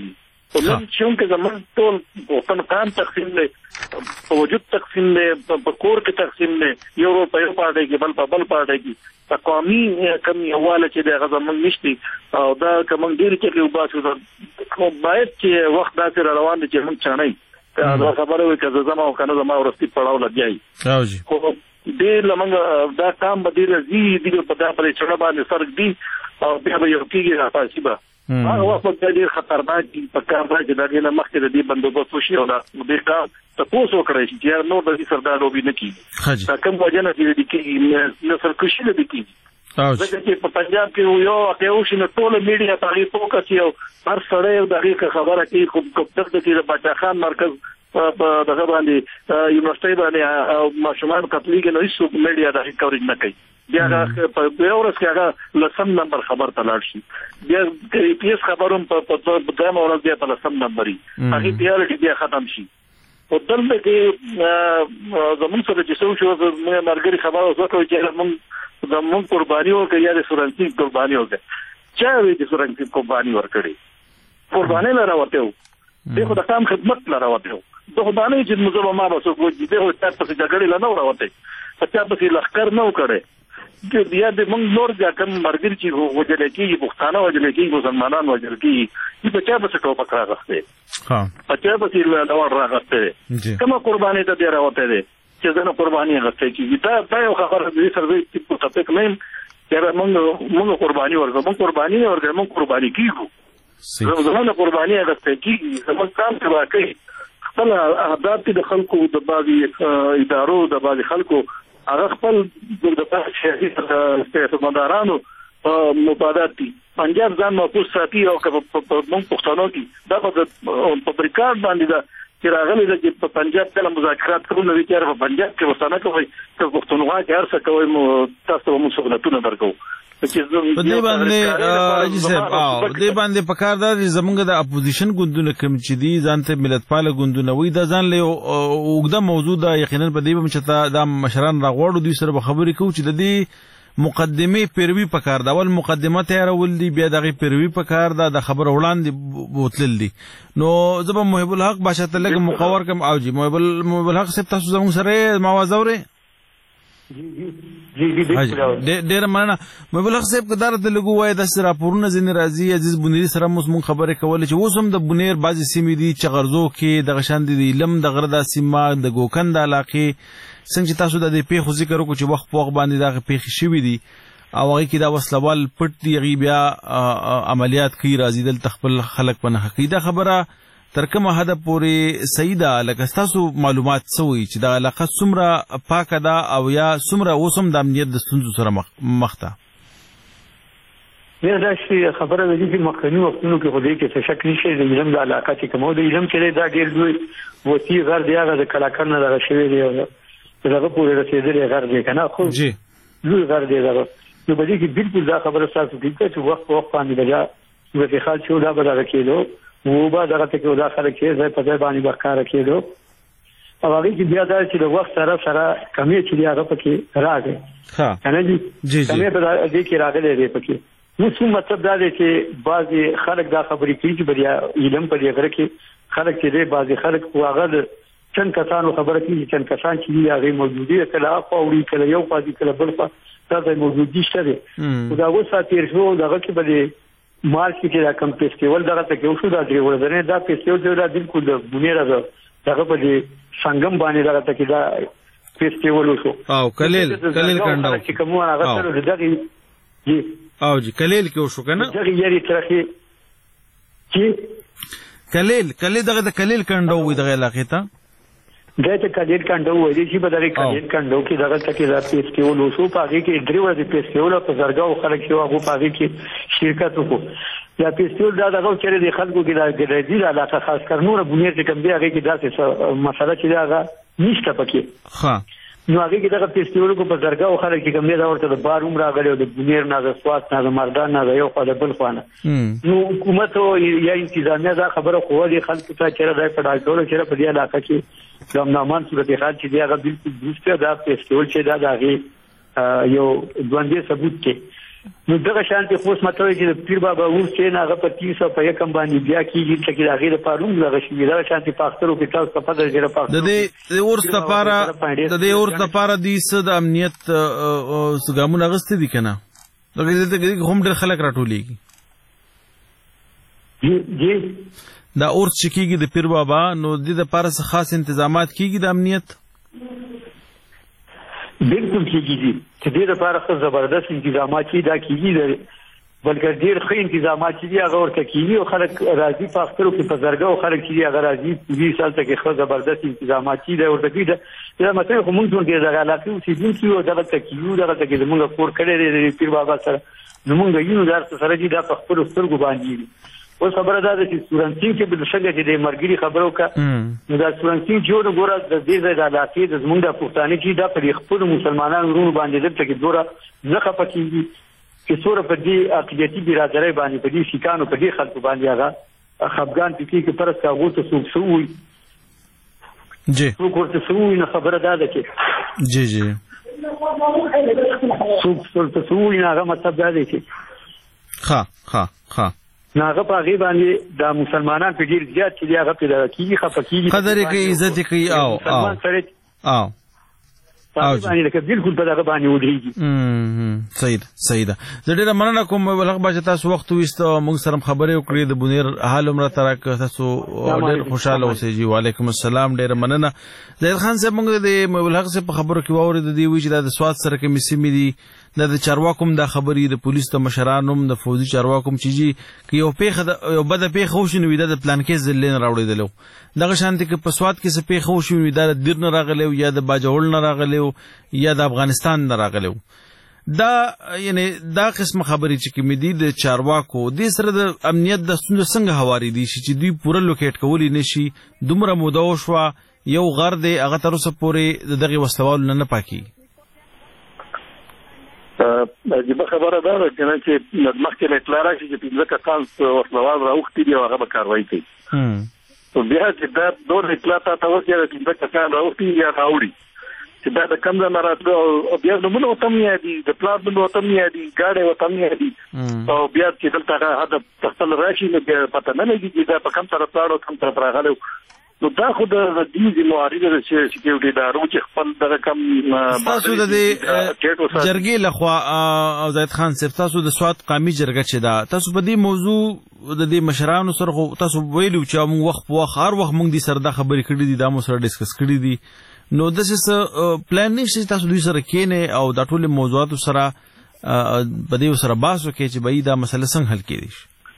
نن چې که زمون ټول وطن تقسیم دی په وجود تقسیم دی په کور کې تقسیم دی یو په یو پارټي کې بل په بل پارټي کې په قومي کم یواله چې د غزمن نشتی او دا کوم ډیر کې یو باسو باید چې وخت داسې روان دي چې موږ چانه دا خبره وي که زما او کنه زما ورستي پړاو لګیای خو ډیر لمنګ دا کام بدیل زی دی په دا په چړه باندې سرګ دی او بیا به یو کېږي راځي به هغه وخت په ډیر خطرناک په کار باندې دا نه مخکې د دې بندوبست وشي او دا د کار تاسو وکړئ چې نو د سردار وبې نه کیږي دا کوم وجه نه دي کې نه سرکشي نه دي کیږي ځکه چې په پنجاب کې یو اکیو شنه ټول میډیا تاریخ فوکس یو هر سړی د دقیقه خبره کوي خو کوپټر د کې د بچا خان مرکز په دغه باندې یونیورسيټي باندې ماشومان قتلې کې نو هیڅ میډیا دا کوریج نه کوي بیا په اورس کې هغه لسم نمبر خبر تلاړ شي بیا پی اس خبروم په دغه اورس بیا په لسم نمبري هغه بیا ختم شي او دلته کې زمون سره چې څو شو مرګري خبر اوسه کوي چې زمون قرباني ورکړي یا د سورنسي قرباني ورکړي چا وی د سورنسي قرباني ورکړي قرباني لاره وته دغه د تام خدمت لاره وته دغه باندې چې موږ ما به څه کوی دغه تاسو څخه جګړې لنه وراوته په چا په لخر نه وکړي چې بیا د موږ نور ځکه مرګر چې وجل کېږي پښتانه وجل کېږي مسلمانان وجل کېږي په چا به څه ټوپک راغسته په چا به څه راغسته کومه قرباني ته دی راوته دي چې زنه قرباني غسته کېږي دا یو خبره دې سروي چې په تپک نه چې موږ قرباني ورکړو موږ قرباني نه ورکړو موږ قرباني کیږو زموږ قرباني غسته کېږي زموږ کام څه واقعي خپل اهداف د خلکو د بعضي ادارو د بعضي خلکو هغه خپل د شهري سیاستمدارانو مفادات دي پنجاب ځان محفوظ ساتي او موږ پښتنو کې دا په بریکارډ باندې دا چې راغلي چې په پنجاب کې مذاکرات کوو نو چې په پنجاب کې وسانه کوي چې پښتونخوا کې هر څه کوي تاسو مو سہولتونه درکو په دې باندې په کار دا زمونږ د اپوزیشن ګوندونه کوم چې دي ځانته ملتپاله ګوندونه وي دا ځان له اوګده موضوع دا یقینا په دې چې دا مشران راغوړو دوی سره خبرې کوي چې د دې مقدمه پیروي پکار دا ول مقدمه تیارول دي بیا دغه پیروي پکار دا د خبر وړاندې بوتل دي نو زب محب الحق باشه تلګ مقور کم او جی محب الحق سپ تاسو زموږ سره موازوره ډېر مننه محب الحق صاحب کدار د لګو وای د راپورونه ځین راځي عزیز بنيري سره مون خبره کول چې اوس هم د بنیر بازي سیمې دي چغرزو کې د غشان دي لم د غردا سیمه د ګوکند علاقې څنګه تاسو د دې پیښو ذکر وکړو چې وخت پوغ باندې دا پیښې شوې دي او هغه کې دا وسلوال پټ دی غیبیا عملیات کوي راځي دل تخپل خلک په نه حقیقت خبره تر کومه حد پورې سیدا لکه تاسو معلومات سوي چې دا علاقه څومره پاکه ده او یا څومره اوسم د امنیت د ستونزو سره مخ ده دا شی خبره د دې مخکنی وختونو کې خو دې کې څه شک نشي د علم د علاقه چې کومو د علم کې دا ډېر دوی وتی غر دی هغه د کلاکر نه راغشوي دی دغه پورې رسیدلې غر دی کنه خو جی لوی غر دی دغه نو په دې کې بالکل دا خبره تاسو کې چې وخت باندې بیا د خال چې دا بدل کېلو وو به دغه ته کې داخله کې ځای په ځای باندې برقرار کېدو او هغه کې بیا دا چې د وخت سره کمی چې هغه پکې راغی ها کنه جی کمی په دې کې راغلی دی پکې نو څه مطلب دا دی چې بعضي خلک دا خبرې کوي چې بیا علم په دې غره کې خلک چې دی بعضي خلک هغه څنګه کسانو خبره کوي چې کسان چې هغه موجودي کله اقوی کله یو قاضي کله بل څه دا موجودي شته دا اوسه تیر شو دغه کې به مارچ کې دا کم فیسټیوال دغه ته کې وشو دا دی ورته دا فیسټیوال دا بالکل د بنیره ده دغه په دې څنګه باندې دغه ته کې دا فیسټیوال وشو او کلیل کنداو چې کومه هغه سره دغه جی او جی کلیل کې وشو کنه دغه یاري ترخی چې کلیل دغه کلیل کنداو وي دغه علاقې ته دا ته کډیر کاندو وایي چې په دغه کډیر کاندو کې دغه تکي دا فیسټیوال وشو په هغه کې درې ورځې فیسټیوال په زرګاو خلک شو هغه په هغه کې شرکت وکړو یا فیسټیوال دا دغه چې د خلکو کې دا ګرځي علاقه خاص کر نور بنیر چې کوم دی هغه کې دا مسله چې دا نشته پکې ها نو هغه کې دغه فیسټیوال کو په زرګاو خلک چې کوم دی دا ورته د باروم راغلی او د بنیر نه د سواد نه د مردان نه یو خو د بل خوانه نو حکومت یا انتظامیه دا خبره خو دي خلکو ته چې دا په ډاکټر چې په دې علاقه کې زمنامان صورتحال چې دی هغه بالکل درسته دا فیسټیوال چې دا هغه یو ځواني ثبوت کې نو دغه شانتي خوش متوي چې پیر بابا ور چې نه هغه په 300 په یکم باندې بیا کیږي چې دا غیر پاروم دغه شی دا شانتي پاخترو په تاسو په پدې جره پاخترو د دې ورته لپاره د صد امنیت سګامونه غستې دي کنه دغه دې هم ډېر خلک راټولېږي جی دا اور چې کیږي د پیر بابا نو د دې لپاره خاص انتظامات کیږي د امنیت بالکل کیږي چې دې لپاره څه زبردست انتظامات دا کیږي بلکې ډېر ښه انتظامات دي هغه ورته کیږي او خلک راځي په اخترو کې په زرګو خلک چې هغه راځي دې سالته کې ښه زبردست انتظامات دي ورته کیږي دا مته کوم څه کې دغه علاقې او چې دې او دغه تکیو دغه کې موږ کور کړی دی پیر بابا سره نو موږ یو دار سره چې دا په خپل سترګو باندې اوس خبره ده چې سورنسین کې بل شګه چې د مرګري خبرو کا نو دا سورنسین جوړ ګوره د دې ځای د علاقې د زمونږ د پښتانه چې دا په خپل مسلمانانو ورونو باندې دلته کې دوره زخه پکېږي چې سوره په دې عقیدتي برادرۍ باندې په دې شیکانو په دې خلکو باندې هغه خفګان پکې کې پرس کاغو ته څوک سووي جی څوک ورته سووي نه خبره ده چې جی جی څوک ورته سووي نه هغه مطلب ده چې ها ناغه په غي باندې د مسلمانان په ډیر زیات چې هغه پیدا کیږي خفقېږي قدر کوي عزت کوي او باندې لکه بالکل په دغه باندې ودرېږي صحیح ده زه ډېره مننه کوم ولغ باج تاسو وخت وست موږ سره خبرې وکړې د بنیر حال عمره ترک تاسو ډېر خوشاله اوسئ جی وعلیکم السلام ډېره مننه زید خان صاحب موږ د ولغ صاحب په خبرو کې واورید دی وی چې د سواد سره کې مسیمې دي د چارواکوم د خبرې د پولیس ته مشرانوم د فوجي چارواکوم چې یو پیخه یو بد پیخه وشنو وي د پلان کې ځلین راوړیدلو دغه شانتي کې په سواد کې څه پیخه وشو وي د دیر نه راغلی یا د باجوړ نه راغلی یا د افغانستان نه راغلی دا یعنی دا قسم خبرې چې کوم دي د چارواکو د سره د امنیت د ستونزې څنګه هواري دي چې دوی پوره لوکیټ کولی نشي دومره موده وشوه یو غر دی هغه تر اوسه پورې دغه وسوال نه پاکي عجیبه خبره ده چې مخکې اطلاع راشي چې پنځه کسان وسلوال راوختي دي او هغه به کاروایي کوي بیا چې دا ډول اطلاع ته ورسېږي چې پنځه کسان راوختي یا راوړي چې دا د کم ځای نه راتلو او بیا نومونه ورته هم یادي د پلار نوم ورته هم یادي ګاډی ورته هم یادي او بیا چې دلته هغه هدف تخصل راشي نو بیا پته نه لګي چې دا په کم طرف لاړو کم طرف راغلی نو دا خو د دې ذمہواری ده چې سکیورټي دارو چې خپل دغه کم تاسو د جرګې لخوا او زید خان صاحب تاسو د سواد قومي جرګه چې دا تاسو په دې موضوع د دې مشرانو سره تاسو ویلو چې موږ وخت هر وخت موږ دې سره د خبرې کړې دي دا مو سره ډیسکس کړې دي نو د څه پلان نشي تاسو دوی سره کېنه او د ټول موضوعات سره په دې سره باسو کې چې به دا مسله څنګه حل کېږي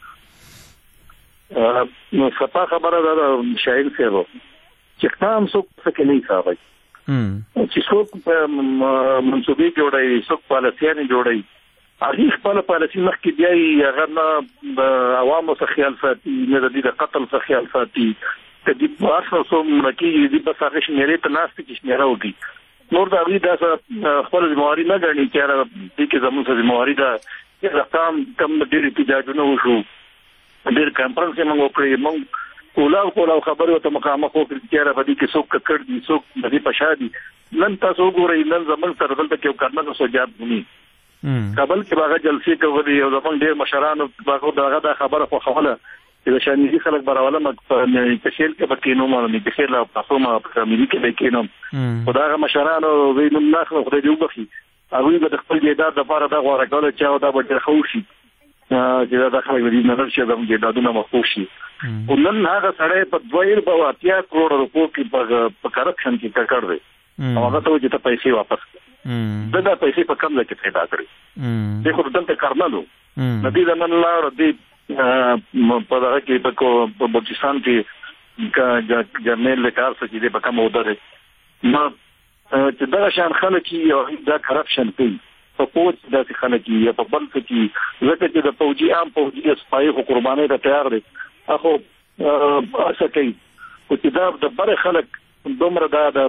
نو صفا خبره ده شاعر صاحب چې خام څوک څه کې نه حسابي چې څوک منسوبي جوړي څوک پالیسيانه جوړي هغه خپل پالیسي مخکې دی هغه نه د عوامو څخه خیال ساتي نه د قتل څخه خیال ساتي ته دې پاسو سم نکي دې په ساغه شمیرې ته ناست کې شمیره وږي نور دا وی دا خپل ذمہواری نه غړي چې دې کې زموږ ذمہواری ده چې رقم کم ډېر احتجاجونه وشو ډېر کانفرنس یې موږ وکړې موږ کولاو خبرو ته مخامخ وکړو چې را باندې کې څوک کړ دي څوک دې پښادي نن تاسو وګورئ نن زمون سره دلته کې کارنه سوجاب دي کابل کې باغ جلسې کوي او زمون ډېر مشرانو باغ دا خبره خو خوله چې شانې خلک براواله په شیل کې بکینو مې په خیر لا تاسو ما په ملي کې بکینو خدای مشرانو وینم نه خو خدای دې وبخي هغه به خپل جیداد د لپاره دا غوړه کول چې دا به ډېر خوشي چې دا خلک دې نه نشي د جیدادونو مخوشي ونن هغه سړی په 2.8 کروڑ روپو کې په کرپشن کې کړ دی هغه ته چې ته پیسې واپس دا پیسې په کم ځای کې پیدا کړې دغه دلته کارنالو ندی زمن لار دې په دغه کې په بلوچستان کې جرنیل کار څه چې په کوم وده ده نو چې دا شان خلک یو دا کرپشن کوي په پوت داسې خلک یې په بل کې ځکه چې د فوجي عام فوجي سپایي قرباني ته تیار دي اخو اسه کوي او چې دا د بر خلک دومره دا د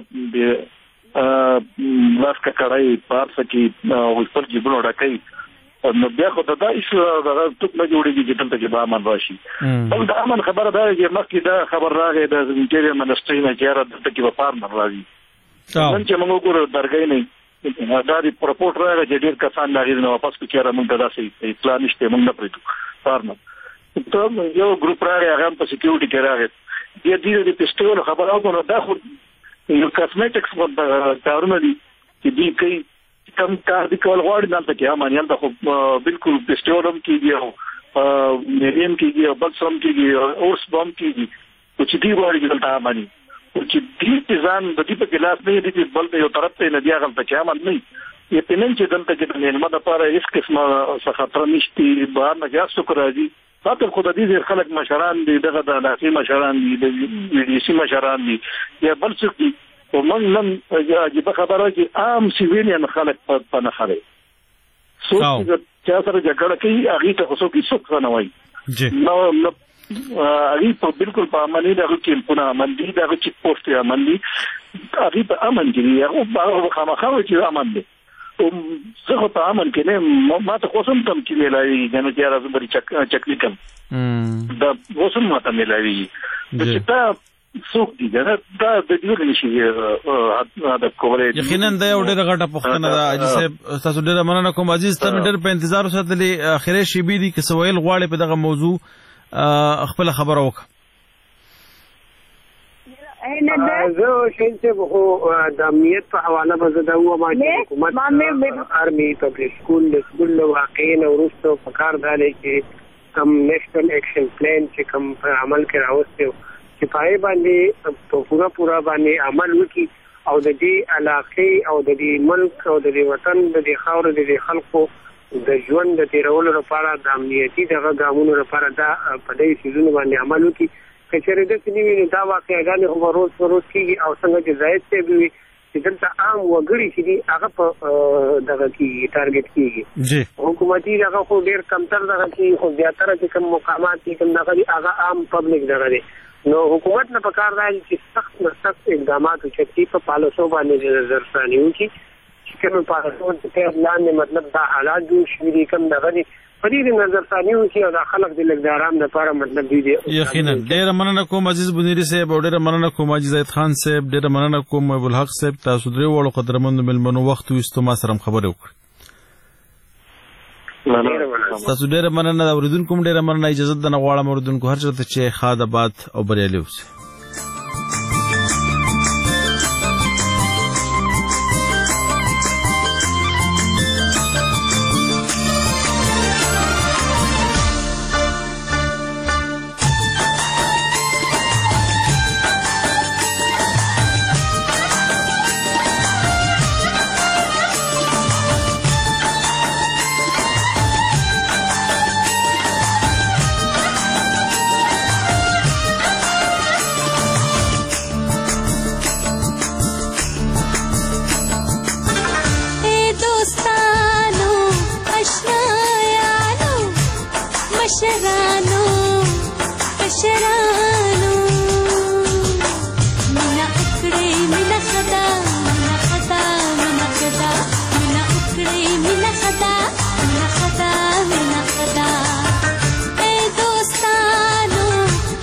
لاسکه کړای پارس کې او خپل جبونو ډکې نو بیا خو دا ایشو دا ټوک نه جوړیږي چې دلته کې به امن راشي او دا امن خبره ده چې مخکې دا خبر راغی د انټیریر منسټری نه چې را دلته کې به پار نه راځي نن چې موږ ګورو درګې نه دا د رپورټ راغی چې ډېر کسان دا غیر نه واپس کړي موږ ته داسې اطلاع نشته موږ نه پریږدو فارم ته یو ګروپ راغی هغه په سکیورټي کې راغی د پیسټول خبره او دا خو یو کاسمیټکس کارونه دي چې دوی کوي کم کار دي کول غواړي دلته کې امانیان ته خو بالکل پیسټول هم کېږي او میریم کېږي او بلسم کېږي اورس بم کېږي چې دوی غواړي دلته اماني چې دې ځان د دې په ګلاس نه دي چې بل یو طرف ته نه دی هغه ته امن نه یقینا چې دلته کې د نعمت لپاره هیڅ قسمه څه خطر نشته بهر نه جاسو راځي تاسو خو د دې خلک مشران دي دغه د ناسي مشران دي د ویډیسي مشران دي یا بل څه دي او موږ نن عجیب خبره چې عام سیویلین خلک په نه خره څو چې سره جګړه کوي هغه ته خو څوک نه وایي نو هغه په بالکل په امني دغه کې په امن دي دغه چې پوسټ یې امن دي هغه په امن دي هغه خامخا چې امن دي او څه په امن کې نه ما ته کوم تم کې ملایي غنه چې راځي بری چکنیکم دا وسم ماته ملایي چې تا څوک دي دا د دې نشي دا کوله یقینا دا یو ډېر غټه پوښتنه ده چې تاسو ډېر مننه کوم عزیز ته ډېر په انتظار وساتلې اخیری شی بي دي چې سویل غواړي په دغه موضوع خپل خبره وکړه زه شینته خو د امنیت په حواله به زه دا وایم چې حکومت آرمي پبلک سکول واقعین ورستو په کار دی چې کم نیشنل ایکشن پلان چې کم په عمل کې راوستي چې پای باندې پورا باندې عمل وکړي او د دې علاقې او د دې ملک او د دې وطن د دې خاور د دې خلکو د ژوند د تیرولو لپاره د امنیتي دغه ګامونو لپاره دا په دې سيزونو باندې عمل وکړي کچېره د سنوي دا واقعګانې هم روز کیږي او څنګه چې زائد څه وي چې دلته عام وګړي چې دي هغه په دغه کې ټارګټ کیږي حکومتي دغه خو ډیر کمتر دغه کې خو زیاتره چې کوم مقامات دي کوم دغه هغه عام پبلک دغه دي نو حکومت نه پکار دی چې سخت اقدامات وکړي په پالیسو باندې نظر ثاني وکړي کوم پالیسو ته لاندې مطلب دا حالات جوړ شوي کوم دغه دي په دې نظر ثاني وکړي او د خلک د لګدارام لپاره مطلب دی یقینا ډېر مننه کوم عزیز بنيري صاحب او ډېر مننه کوم عزیز زید خان صاحب ډېر مننه کوم ابو الحق صاحب تاسو درې وړو قدرمنو ملمنو وخت وستو ما سره خبرې وکړه تاسو ډېر مننه اوریدونکو کوم ډېر مننه اجازه د نغواړم اوریدونکو هر چاته چې خاد آباد او بریالي اوسئ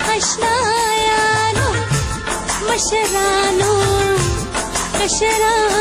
مشرانو